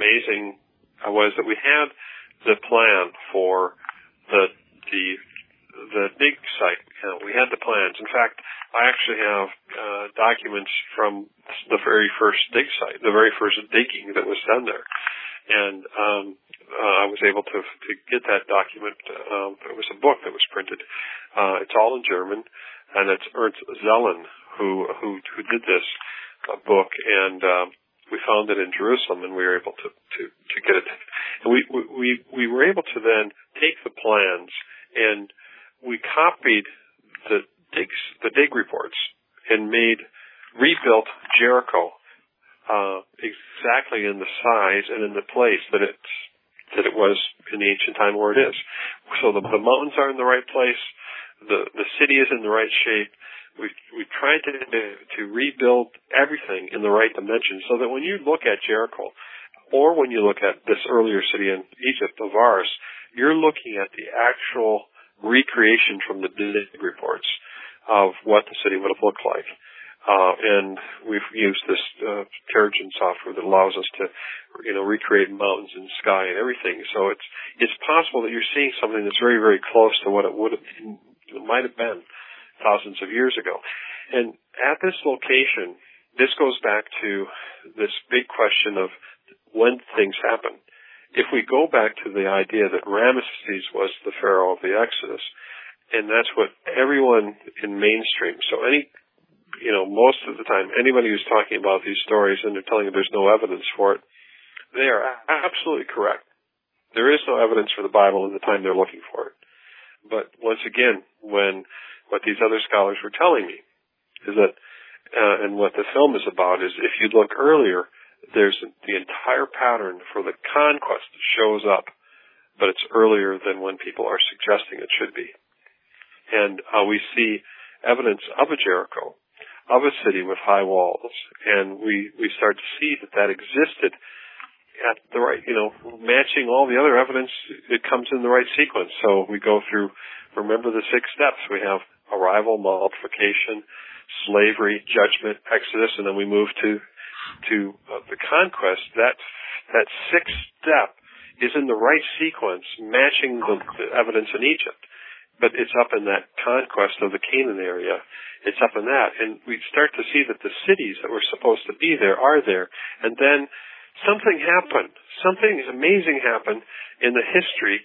amazing uh, was that we had the plan for the, the, the dig site. You know, we had the plans. In fact, I actually have uh, documents from the very first dig site, the very first digging that was done there. And um, uh, I was able to to get that document. Um, it was a book that was printed. Uh, it's all in German, and it's Ernst Zellen who who, who did this uh, book, and um, we found it in Jerusalem, and we were able to to, to get it. And we, we we were able to then take the plans, and we copied the digs the dig reports and made rebuilt Jericho. Uh, exactly in the size and in the place that it that it was in the ancient time where it is. So the, the mountains are in the right place, the the city is in the right shape. We we tried to to rebuild everything in the right dimension, so that when you look at Jericho, or when you look at this earlier city in Egypt of ours, you're looking at the actual recreation from the dig reports of what the city would have looked like. Uh, and we've used this, uh, Terrigen software that allows us to, you know, recreate mountains and sky and everything. So it's, it's possible that you're seeing something that's very, very close to what it would have, it might have been thousands of years ago. And at this location, this goes back to this big question of when things happen. If we go back to the idea that Ramesses was the pharaoh of the Exodus, and that's what everyone in mainstream, so any, you know, most of the time, anybody who's talking about these stories and they're telling you there's no evidence for it, they are absolutely correct. There is no evidence for the Bible in the time they're looking for it. But once again, when what these other scholars were telling me is that, uh, and what the film is about is if you look earlier, there's the entire pattern for the conquest that shows up, but it's earlier than when people are suggesting it should be. And uh, we see evidence of a Jericho, of a city with high walls, and we, we start to see that that existed at the right, you know, matching all the other evidence, it comes in the right sequence. So we go through, remember the six steps. We have arrival, multiplication, slavery, judgment, Exodus, and then we move to, to uh, the conquest. That, that sixth step is in the right sequence, matching the, the evidence in Egypt. But it's up in that conquest of the Canaan area. It's up in that. And we start to see that the cities that were supposed to be there are there. And then something happened. Something amazing happened in the history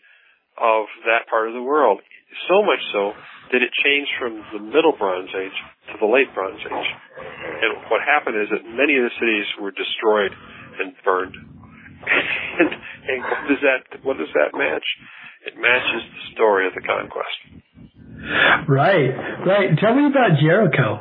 of that part of the world. So much so that it changed from the Middle Bronze Age to the Late Bronze Age. And what happened is that many of the cities were destroyed and burned. and, and what does that, what does that match? It matches the story of the conquest. Right, right. Tell me about Jericho.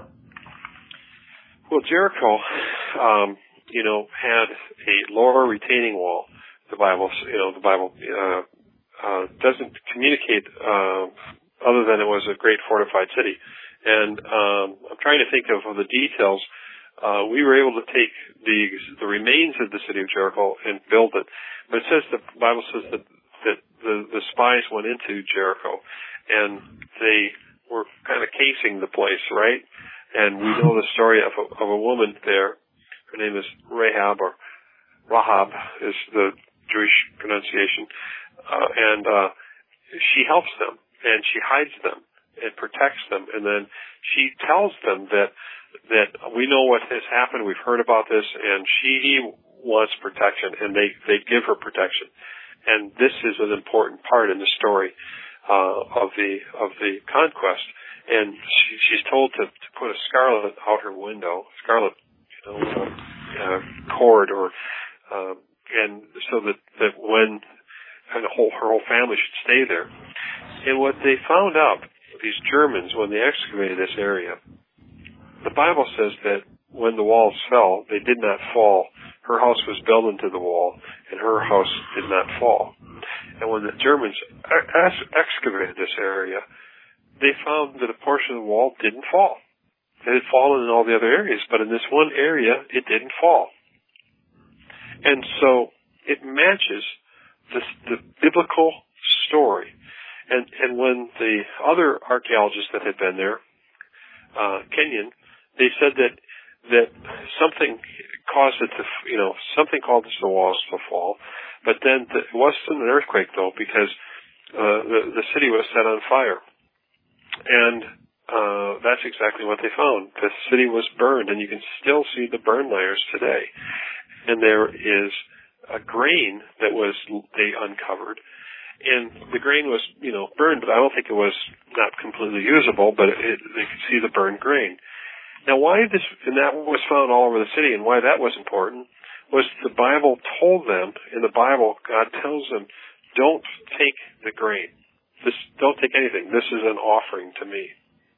Well, Jericho, um, you know, had a lower retaining wall. The Bible, you know, the Bible uh, uh, doesn't communicate uh, other than it was a great fortified city. And um, I'm trying to think of the details. Uh, we were able to take the the remains of the city of Jericho and build it. But it says the Bible says that that the, the spies went into Jericho, and they were kind of casing the place, right? And we know the story of a, of a woman there. Her name is Rahab, or Rahab is the Jewish pronunciation. Uh, and uh, she helps them, and she hides them and protects them. And then she tells them that that we know what has happened. We've heard about this, and she wants protection, and they, they give her protection. And this is an important part in the story uh, of the of the conquest. And she, she's told to, to put a scarlet out her window, scarlet, you know, uh, cord, or um, and so that that when and the whole her whole family should stay there. And what they found out, these Germans, when they excavated this area, the Bible says that when the walls fell, they did not fall. Her house was built into the wall, and her house did not fall. And when the Germans ex- excavated this area, they found that a portion of the wall didn't fall. It had fallen in all the other areas, but in this one area, it didn't fall. And so it matches the, the biblical story. And, and when the other archaeologists that had been there, uh, Kenyon, they said that that something caused it to, you know, something caused the walls to fall. But then the, it wasn't an earthquake, though, because uh, the, the city was set on fire. and uh, that's exactly what they found. The city was burned, and you can still see the burn layers today. And there is a grain that was they uncovered, and the grain was, you know, burned, but I don't think it was not completely usable, but it, it, they could see the burned grain. Now, why this, and that was found all over the city, and why that was important was the Bible told them, in the Bible, God tells them, don't take the grain. This, don't take anything. This is an offering to me.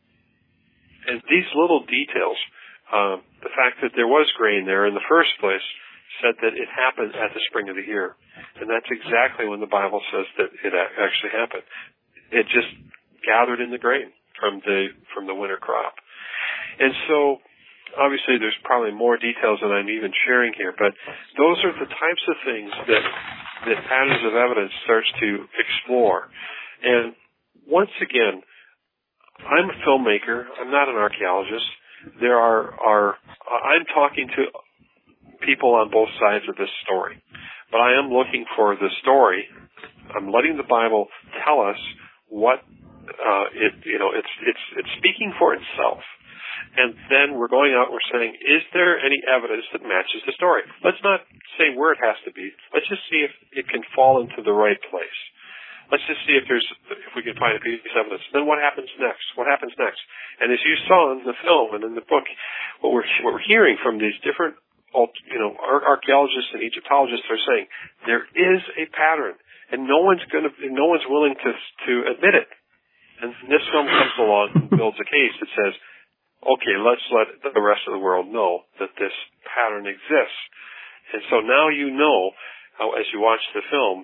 And these little details, uh, the fact that there was grain there in the first place, said that it happened at the spring of the year. And that's exactly when the Bible says that it actually happened. It just gathered in the grain from the, from the winter crop. And so, obviously, there's probably more details than I'm even sharing here, but those are the types of things that, that Patterns of Evidence starts to explore. And once again, I'm a filmmaker. I'm not an archaeologist. There are, are I'm talking to people on both sides of this story, but I am looking for the story. I'm letting the Bible tell us what uh, it, you know, it's it's it's speaking for itself. And then we're going out and we're saying, is there any evidence that matches the story? Let's not say where it has to be. Let's just see if it can fall into the right place. Let's just see if there's, if we can find a piece of evidence. Then what happens next? What happens next? And as you saw in the film and in the book, what we're, what we're hearing from these different, you know, archaeologists and Egyptologists are saying, there is a pattern, and no one's going to, no one's willing to, to admit it. And this film comes along and builds a case that says, okay, let's let the rest of the world know that this pattern exists. And so now you know, how, as you watch the film,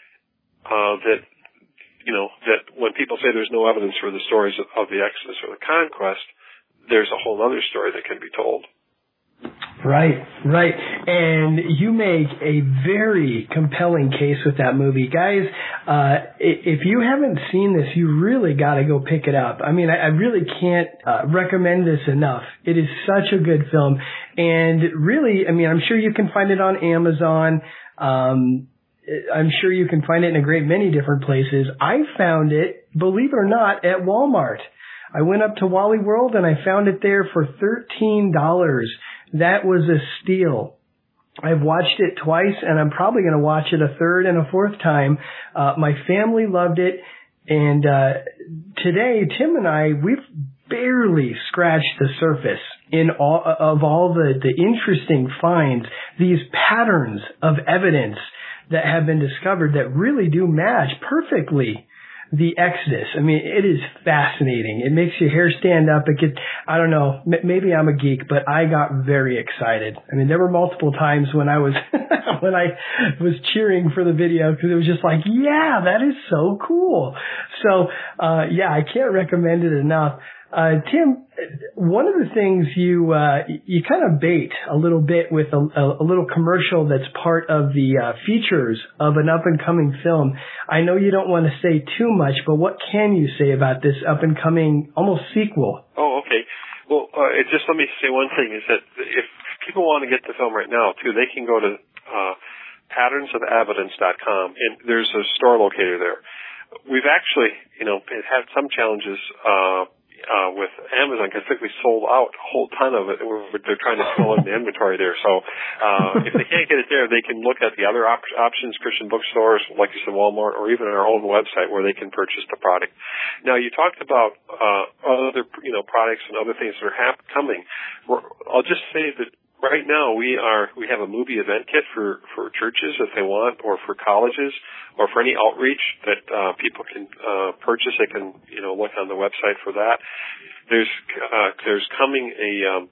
uh, that, you know, that when people say there's no evidence for the stories of, of the Exodus or the conquest, there's a whole other story that can be told. Right, right. And you make a very compelling case with that movie. Guys, uh, if you haven't seen this, you really got to go pick it up. I mean, I, I really can't uh, recommend this enough. It is such a good film. And really, I mean, I'm sure you can find it on Amazon. Um, I'm sure you can find it in a great many different places. I found it, believe it or not, at Walmart. I went up to Wally World and I found it there for thirteen dollars. That was a steal. I've watched it twice, and I'm probably going to watch it a third and a fourth time. Uh, my family loved it, and uh, today, Tim and I, we've barely scratched the surface in all of all the, the interesting finds, these patterns of evidence that have been discovered that really do match perfectly the Exodus. I mean, it is fascinating. It makes your hair stand up. It gets, I don't know, m- maybe I'm a geek, but I got very excited. I mean, there were multiple times when I was, when I was cheering for the video because it was just like, yeah, that is so cool. So, uh, yeah, I can't recommend it enough. Uh, Tim, one of the things you, uh, you kind of bait a little bit with a, a little commercial that's part of the, uh, features of an up and coming film. I know you don't want to say too much, but what can you say about this up and coming almost sequel? Oh, okay. Well, uh, just let me say one thing is that if people want to get the film right now too, they can go to, uh, patterns of evidence dot com and there's a store locator there. We've actually, you know, had some challenges, uh, Uh, with Amazon, because I think we sold out a whole ton of it. We're, they're trying to fill in the inventory there. So uh, if they can't get it there, they can look at the other op- options, Christian bookstores, like you said, Walmart, or even our own website where they can purchase the product. Now, you talked about uh, other, you know, products and other things that are hap- coming. We're, I'll just say that right now we are we have a movie event kit for, for churches if they want, or for colleges, or for any outreach that uh, people can uh, purchase. They can, you know, look on the website for that. There's uh, there's coming a um,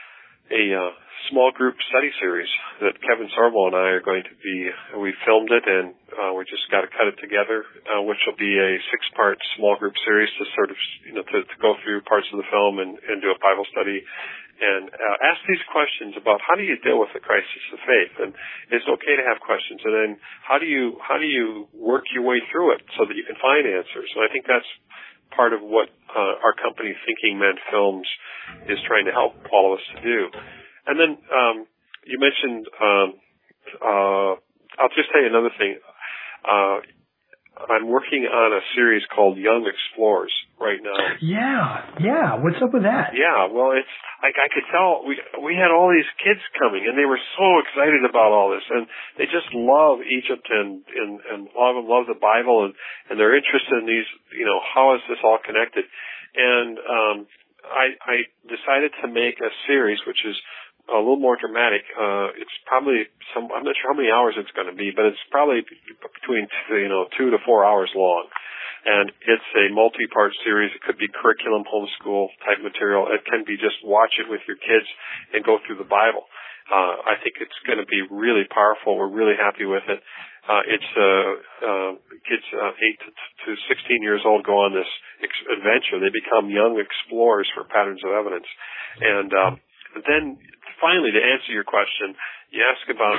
a uh, small group study series that Kevin Sorbo and I are going to be. We filmed it and uh, we just got to cut it together, uh, which will be a six-part small group series to sort of, you know, to, to go through parts of the film and, and do a Bible study. And uh, ask these questions about how do you deal with the crisis of faith, and it's okay to have questions. And then how do you how do you work your way through it so that you can find answers? And I think that's part of what uh, our company Thinking Men Films is trying to help all of us to do. And then um, you mentioned, um, uh, I'll just tell you another thing. Uh, I'm working on a series called Young Explorers right now. Yeah, yeah. What's up with that? Yeah, well, it's like I could tell we we had all these kids coming, and they were so excited about all this, and they just love Egypt and and, and love love the Bible, and and they're interested in these. You know, how is this all connected? And um, I I decided to make a series which is a little more dramatic. Uh, it's probably some, I'm not sure how many hours it's going to be, but it's probably between, you know, two to four hours long. And it's a multi-part series. It could be curriculum, homeschool type material. It can be just watch it with your kids and go through the Bible. Uh, I think it's going to be really powerful. We're really happy with it. Uh, it's, uh, uh, kids, uh, eight to sixteen years old go on this ex- adventure. They become young explorers for Patterns of Evidence. And, um, then finally, to answer your question, you ask about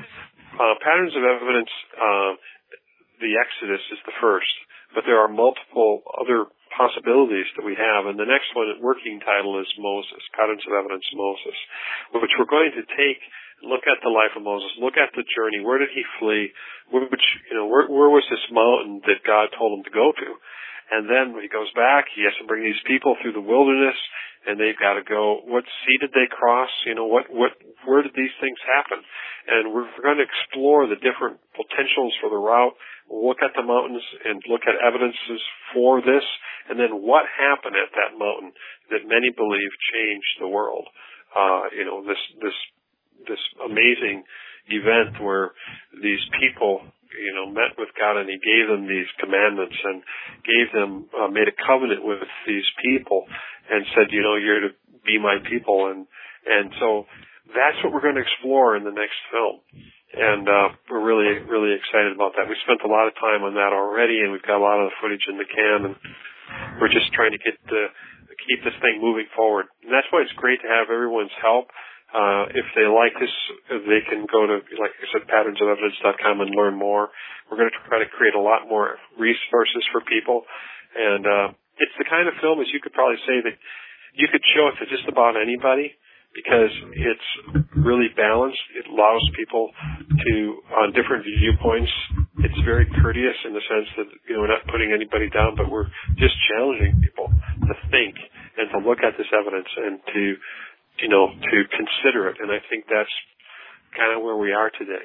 uh, Patterns of Evidence. Uh, the Exodus is the first, but there are multiple other possibilities that we have. And the next one, working title, is Moses, Patterns of Evidence Moses, which we're going to take, look at the life of Moses, look at the journey. Where did he flee? Which, you know, where, where was this mountain that God told him to go to? And then when he goes back, he has to bring these people through the wilderness, and they've got to go, what sea did they cross? You know, what, what, where did these things happen? And we're going to explore the different potentials for the route. We'll look at the mountains and look at evidences for this, and then what happened at that mountain that many believe changed the world. Uh, you know, this, this, this amazing event where these people, you know, met with God, and he gave them these commandments and gave them, uh, made a covenant with these people and said, you know, you're to be my people. And, and so that's what we're going to explore in the next film. And, uh, we're really, really excited about that. We spent a lot of time on that already, and we've got a lot of the footage in the can, and we're just trying to get the, keep this thing moving forward. And that's why it's great to have everyone's help. Uh, if they like this, they can go to, like I said, patterns of evidence dot com and learn more. We're going to try to create a lot more resources for people. And, uh, it's the kind of film, as you could probably say, that you could show it to just about anybody because it's really balanced. It allows people to, on different viewpoints. It's very courteous in the sense that, you know, we're not putting anybody down, but we're just challenging people to think and to look at this evidence and to, you know, to consider it. And I think that's kind of where we are today.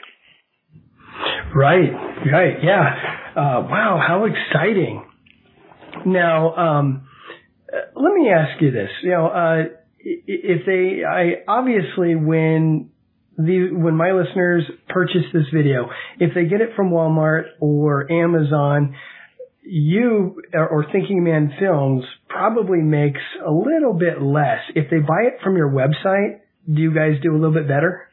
Right, right, yeah. Uh, wow, how exciting. Now, um, let me ask you this. You know, uh, if they, I, obviously when the, when my listeners purchase this video, if they get it from Walmart or Amazon, you or Thinking Man Films probably makes a little bit less. If they buy it from your website, do you guys do a little bit better?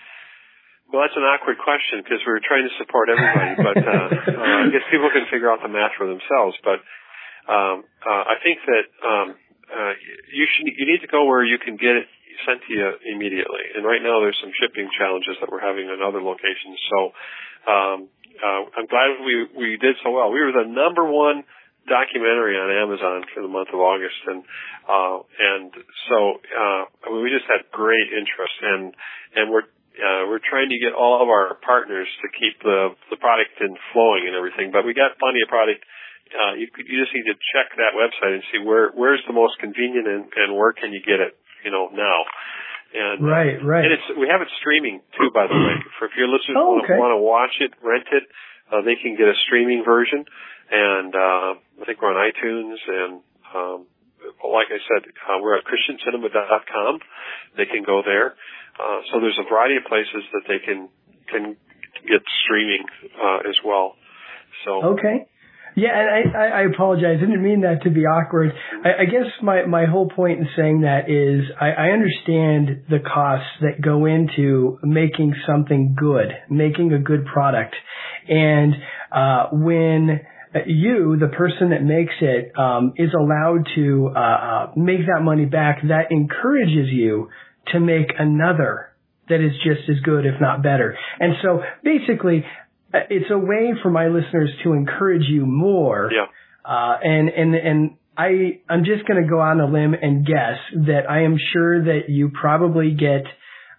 Well, that's an awkward question because we're trying to support everybody, but uh, uh, I guess people can figure out the math for themselves. But um, uh, I think that um, uh, you should you need to go where you can get it sent to you immediately. And right now, there's some shipping challenges that we're having in other locations. So. Um, Uh, I'm glad we, we did so well. We were the number one documentary on Amazon for the month of August. And, uh, and so, uh, I mean, we just had great interest and, and we're, uh, we're trying to get all of our partners to keep the, the product in flowing and everything. But we got plenty of product. Uh, you you just need to check that website and see where, where's the most convenient and, and where can you get it, you know, now. And, right, right. And it's, we have it streaming too, by the way. For if your listeners oh, okay. want to watch it, rent it, uh, they can get a streaming version. And, uh, I think we're on iTunes and, um, like I said, uh, we're at Christian Cinema dot com. They can go there. Uh, so there's a variety of places that they can, can get streaming, uh, as well. So. Okay. Yeah, and I, I apologize. I didn't mean that to be awkward. I, I guess my, my whole point in saying that is I, I understand the costs that go into making something good, making a good product. And uh, when you, the person that makes it, um, is allowed to uh, uh, make that money back, that encourages you to make another that is just as good, if not better. And so basically, it's a way for my listeners to encourage you more. Yeah. Uh, and, and, and I, I'm just going to go on a limb and guess that I am sure that you probably get,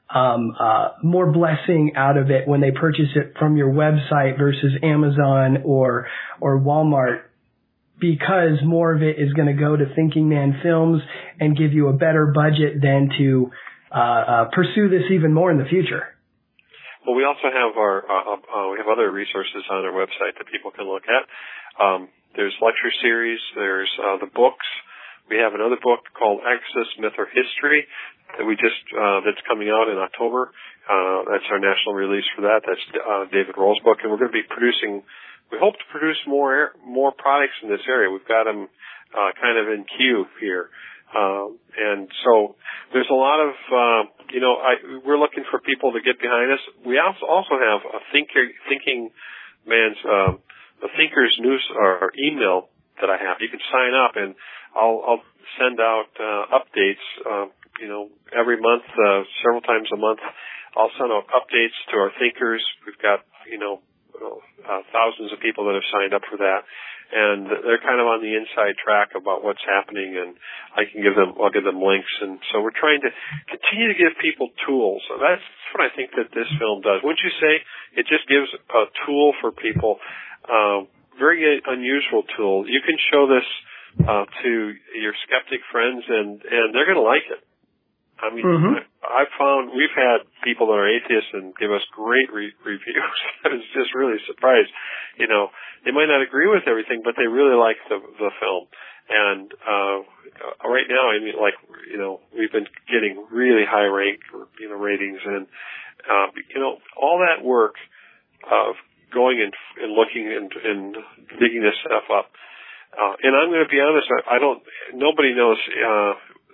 um, uh, more blessing out of it when they purchase it from your website versus Amazon or or Walmart, because more of it is going to go to Thinking Man Films and give you a better budget than to uh, uh, pursue this even more in the future. Well, we also have our uh, uh, we have other resources on our website that people can look at. Um, there's lecture series. There's uh, the books. We have another book called Exodus, Myth or History that we just uh, that's coming out in October. Uh, that's our national release for that. That's uh, David Roll's book, and we're going to be producing. We hope to produce more more products in this area. We've got them uh, kind of in queue here. Uh, and so there's a lot of, uh, you know, I, we're looking for people to get behind us. We also, also have a thinker, thinking man's, uh, a thinker's news or email that I have. You can sign up and I'll, I'll send out, uh, updates, uh, you know, every month, uh, several times a month. I'll send out updates to our thinkers. We've got, you know, uh, thousands of people that have signed up for that. And they're kind of on the inside track about what's happening, and I can give them, I'll give them links. And so we're trying to continue to give people tools. So that's what I think that this film does. Wouldn't you say it just gives a tool for people, um, very unusual tool. You can show this uh, to your skeptic friends, and, and they're going to like it. I mean, mm-hmm. I, I've found we've had people that are atheists and give us great re- reviews. I was just really surprised. You know, they might not agree with everything, but they really like the the film. And uh right now, I mean, like, you know, we've been getting really high rank, you know, ratings, and uh, you know, all that work of going and, and looking and, and digging this stuff up. Uh, and I'm going to be honest, I, I don't. Nobody knows uh,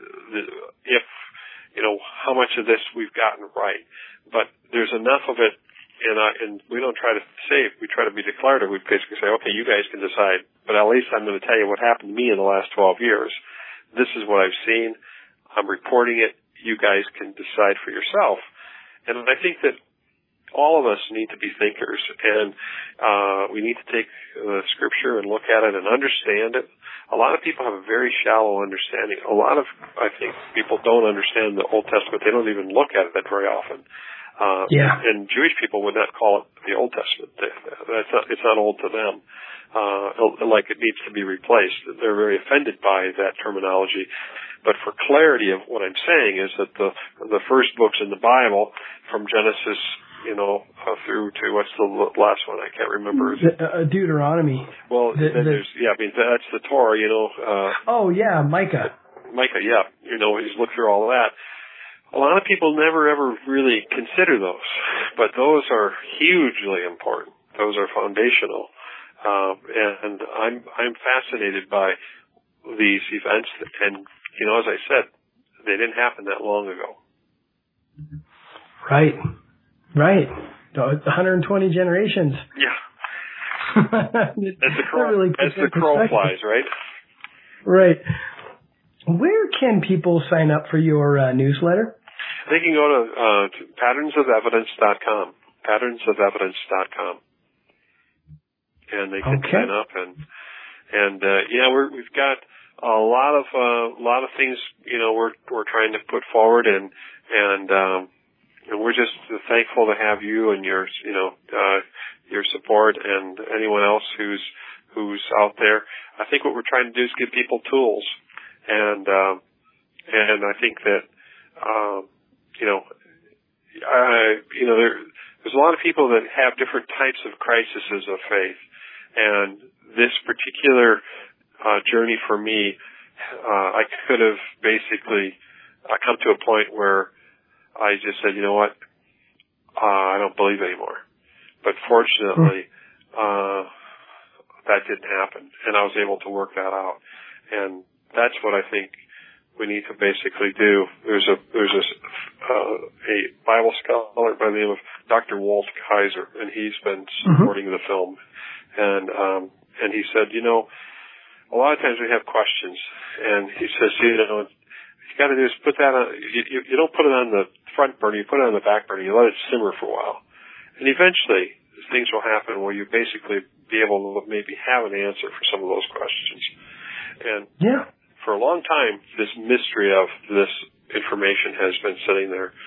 if. you know, how much of this we've gotten right. But there's enough of it, and, I, and we don't try to say, we try to be declarative. We basically say, okay, you guys can decide, but at least I'm going to tell you what happened to me in the last twelve years. This is what I've seen. I'm reporting it. You guys can decide for yourself. And I think that all of us need to be thinkers, and uh, we need to take the scripture and look at it and understand it. A lot of people have a very shallow understanding. A lot of, I think, people don't understand the Old Testament. They don't even look at it that very often. Uh, yeah. And Jewish people would not call it the Old Testament. That's not, it's not old to them. Uh, like it needs to be replaced. They're very offended by that terminology. But for clarity of what I'm saying is that the the first books in the Bible, from Genesis, you know, uh, through to what's the last one? I can't remember. The, uh, Deuteronomy. Well, the, then the, there's yeah. I mean, that's the Torah. You know. Uh, oh yeah, Micah. Micah, yeah. You know, he's looked through all that. A lot of people never ever really consider those, but those are hugely important. Those are foundational, uh, and I'm I'm fascinated by these events. And you know, as I said, they didn't happen that long ago. Right. Right. one hundred twenty generations. Yeah. as the crow, really as the crow flies, right? Right. Where can people sign up for your uh, newsletter? They can go to, uh, to patterns of evidence dot com. patterns of evidence dot com. And they can okay. sign up, and and uh, yeah, we're, we've got a lot of uh, a lot of things, you know, we're we're trying to put forward, and and um, And we're just thankful to have you and your, you know, uh, your support, and anyone else who's who's out there. I think what we're trying to do is give people tools, and um, and I think that, um, you know, I, you know, there, there's a lot of people that have different types of crises of faith, and this particular uh, journey for me, uh, I could have basically uh, come to a point where I just said, you know what, uh, I don't believe anymore. But fortunately, uh, that didn't happen, and I was able to work that out. And that's what I think we need to basically do. There's a there's a, uh, a Bible scholar by the name of Doctor Walt Kaiser, and he's been supporting mm-hmm. the film. And um, and he said, you know, a lot of times we have questions, and he says, you know, you got to do is put that on. You, you, you don't put it on the front burner. You put it on the back burner. You let it simmer for a while, and eventually things will happen where you basically be able to maybe have an answer for some of those questions. And yeah. for a long time, this mystery of this information has been sitting there.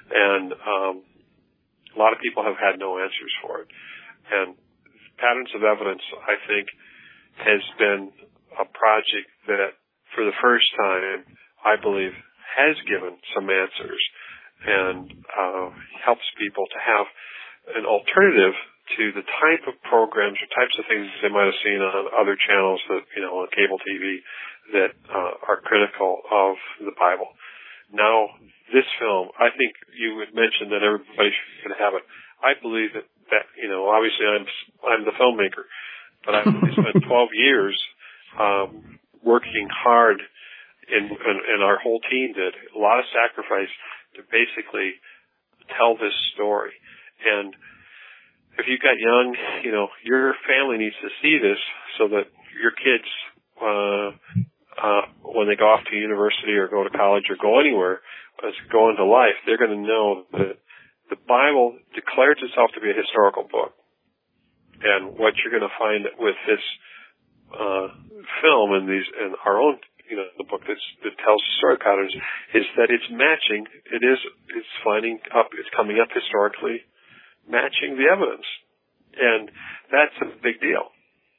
And um, a lot of people have had no answers for it. And Patterns of Evidence, I think, has been a project that, for the first time, I believe, has given some answers and uh, helps people to have an alternative to the type of programs or types of things they might have seen on other channels that, you know, on cable T V that uh, are critical of the Bible. Now, this film, I think you had mentioned that everybody should have it. I believe that, that you know, obviously I'm I'm the filmmaker, but I've spent twelve years um, working hard, and, and, and our whole team did a lot of sacrifice to basically tell this story. And if you've got young, you know, your family needs to see this so that your kids, uh, uh, when they go off to university or go to college or go anywhere, as go into life, they're going to know that the Bible declares itself to be a historical book. And what you're going to find with this uh, film and these and our own, you know, the book that's, that tells historic patterns is that it's matching. It is. It's finding up. It's coming up historically, matching the evidence, and that's a big deal.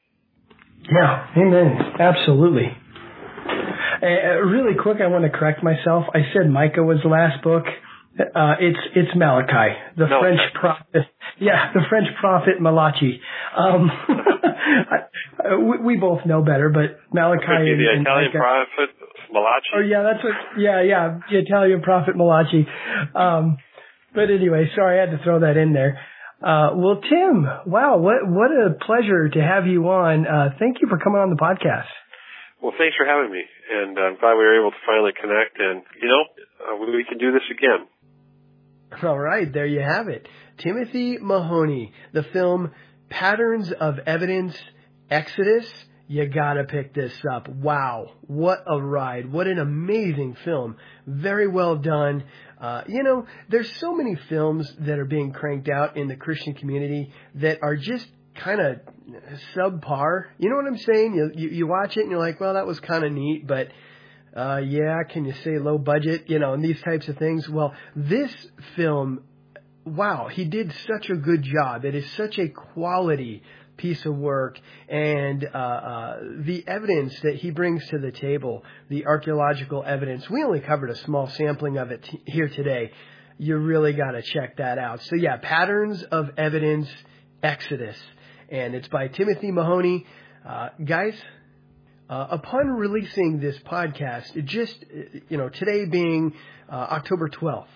Yeah, amen. Absolutely. Uh, really quick, I want to correct myself. I said Micah was the last book. Uh, it's it's Malachi, the Malachi. French prophet. Yeah, the French prophet Malachi. Um, I, we, we both know better, but Malachi and, the and Italian Micah, prophet Malachi. Oh yeah, that's what. Yeah, yeah, the Italian prophet Malachi. Um, but anyway, sorry, I had to throw that in there. Uh, well, Tim, wow, what what a pleasure to have you on. Uh, thank you for coming on the podcast. Well, thanks for having me, and I'm glad we were able to finally connect. And you know, uh, we, we can do this again. All right, there you have it. Timothy Mahoney, the film Patterns of Evidence, Exodus. You gotta pick this up. Wow, what a ride. What an amazing film. Very well done. Uh, you know, there's so many films that are being cranked out in the Christian community that are just kind of subpar. You know what I'm saying? You, you, you watch it and you're like, well, that was kind of neat, but Uh, yeah, can you say low budget, you know, and these types of things? Well, this film, wow, he did such a good job. It is such a quality piece of work, and uh, uh, the evidence that he brings to the table, the archaeological evidence, we only covered a small sampling of it t- here today. You really got to check that out. So yeah, Patterns of Evidence, Exodus, and it's by Timothy Mahoney. Uh, guys, Uh, upon releasing this podcast, it just, you know, today being uh, October twelfth,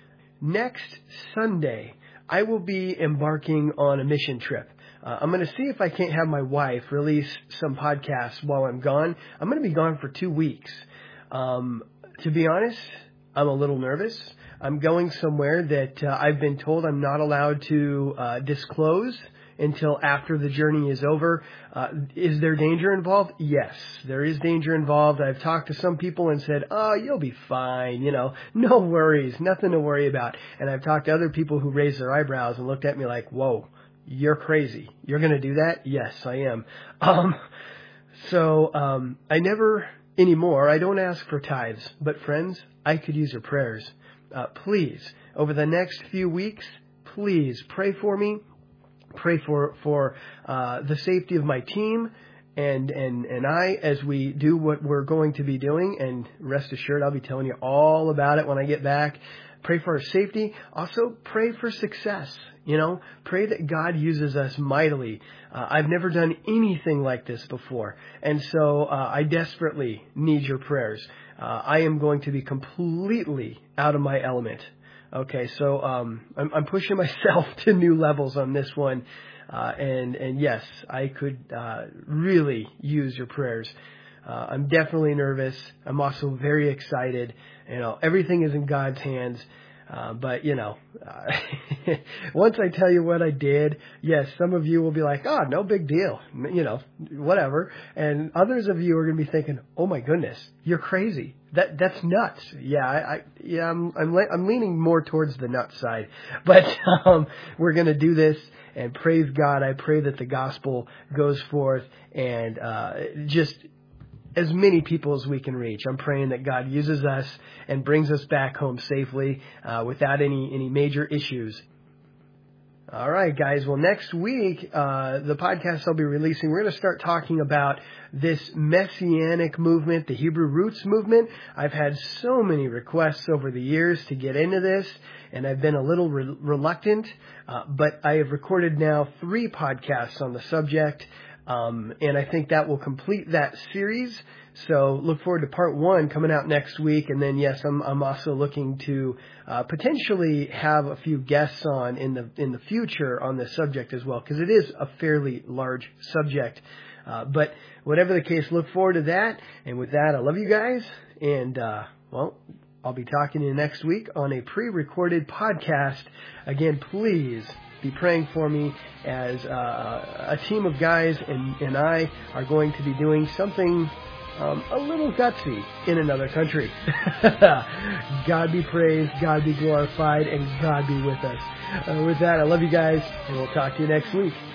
next Sunday, I will be embarking on a mission trip. Uh, I'm going to see if I can't have my wife release some podcasts while I'm gone. I'm going to be gone for two weeks. Um, to be honest, I'm a little nervous. I'm going somewhere that uh, I've been told I'm not allowed to uh, disclose until after the journey is over. Uh, is there danger involved? Yes, there is danger involved. I've talked to some people and said, oh, you'll be fine. You know, no worries, nothing to worry about. And I've talked to other people who raised their eyebrows and looked at me like, whoa, you're crazy. You're going to do that? Yes, I am. Um, so um, I never anymore, I don't ask for tithes. But friends, I could use your prayers. Uh, please, over the next few weeks, please pray for me. Pray for for uh, the safety of my team and, and, and I as we do what we're going to be doing. And rest assured, I'll be telling you all about it when I get back. Pray for our safety. Also, pray for success. You know, pray that God uses us mightily. Uh, I've never done anything like this before. And so uh, I desperately need your prayers. Uh, I am going to be completely out of my element. Okay, so um, I'm, I'm pushing myself to new levels on this one, uh, and and yes, I could uh, really use your prayers. Uh, I'm definitely nervous. I'm also very excited. You know, everything is in God's hands. Uh, but, you know, uh, once I tell you what I did, yes, some of you will be like, oh, no big deal, you know, whatever. And others of you are going to be thinking, oh, my goodness, you're crazy. That That's nuts. Yeah, I, I yeah, I'm, I'm, le- I'm leaning more towards the nut side. But um, we're going to do this, and praise God. I pray that the gospel goes forth and uh, just as many people as we can reach. I'm praying that God uses us and brings us back home safely uh, without any, any major issues. All right, guys. Well, next week, uh, the podcast I'll be releasing, we're going to start talking about this Messianic movement, the Hebrew roots movement. I've had so many requests over the years to get into this, and I've been a little re- reluctant, uh, but I have recorded now three podcasts on the subject, um, and I think that will complete that series. So look forward to part one coming out next week. And then, yes, I'm, I'm also looking to uh, potentially have a few guests on in the in the future on this subject as well, because it is a fairly large subject. Uh, but whatever the case, look forward to that. And with that, I love you guys. And, uh, well, I'll be talking to you next week on a pre-recorded podcast. Again, please be praying for me as uh, a team of guys and, and I are going to be doing something Um, a little gutsy in another country. God be praised, God be glorified, and God be with us. Uh, with that, I love you guys, and we'll talk to you next week.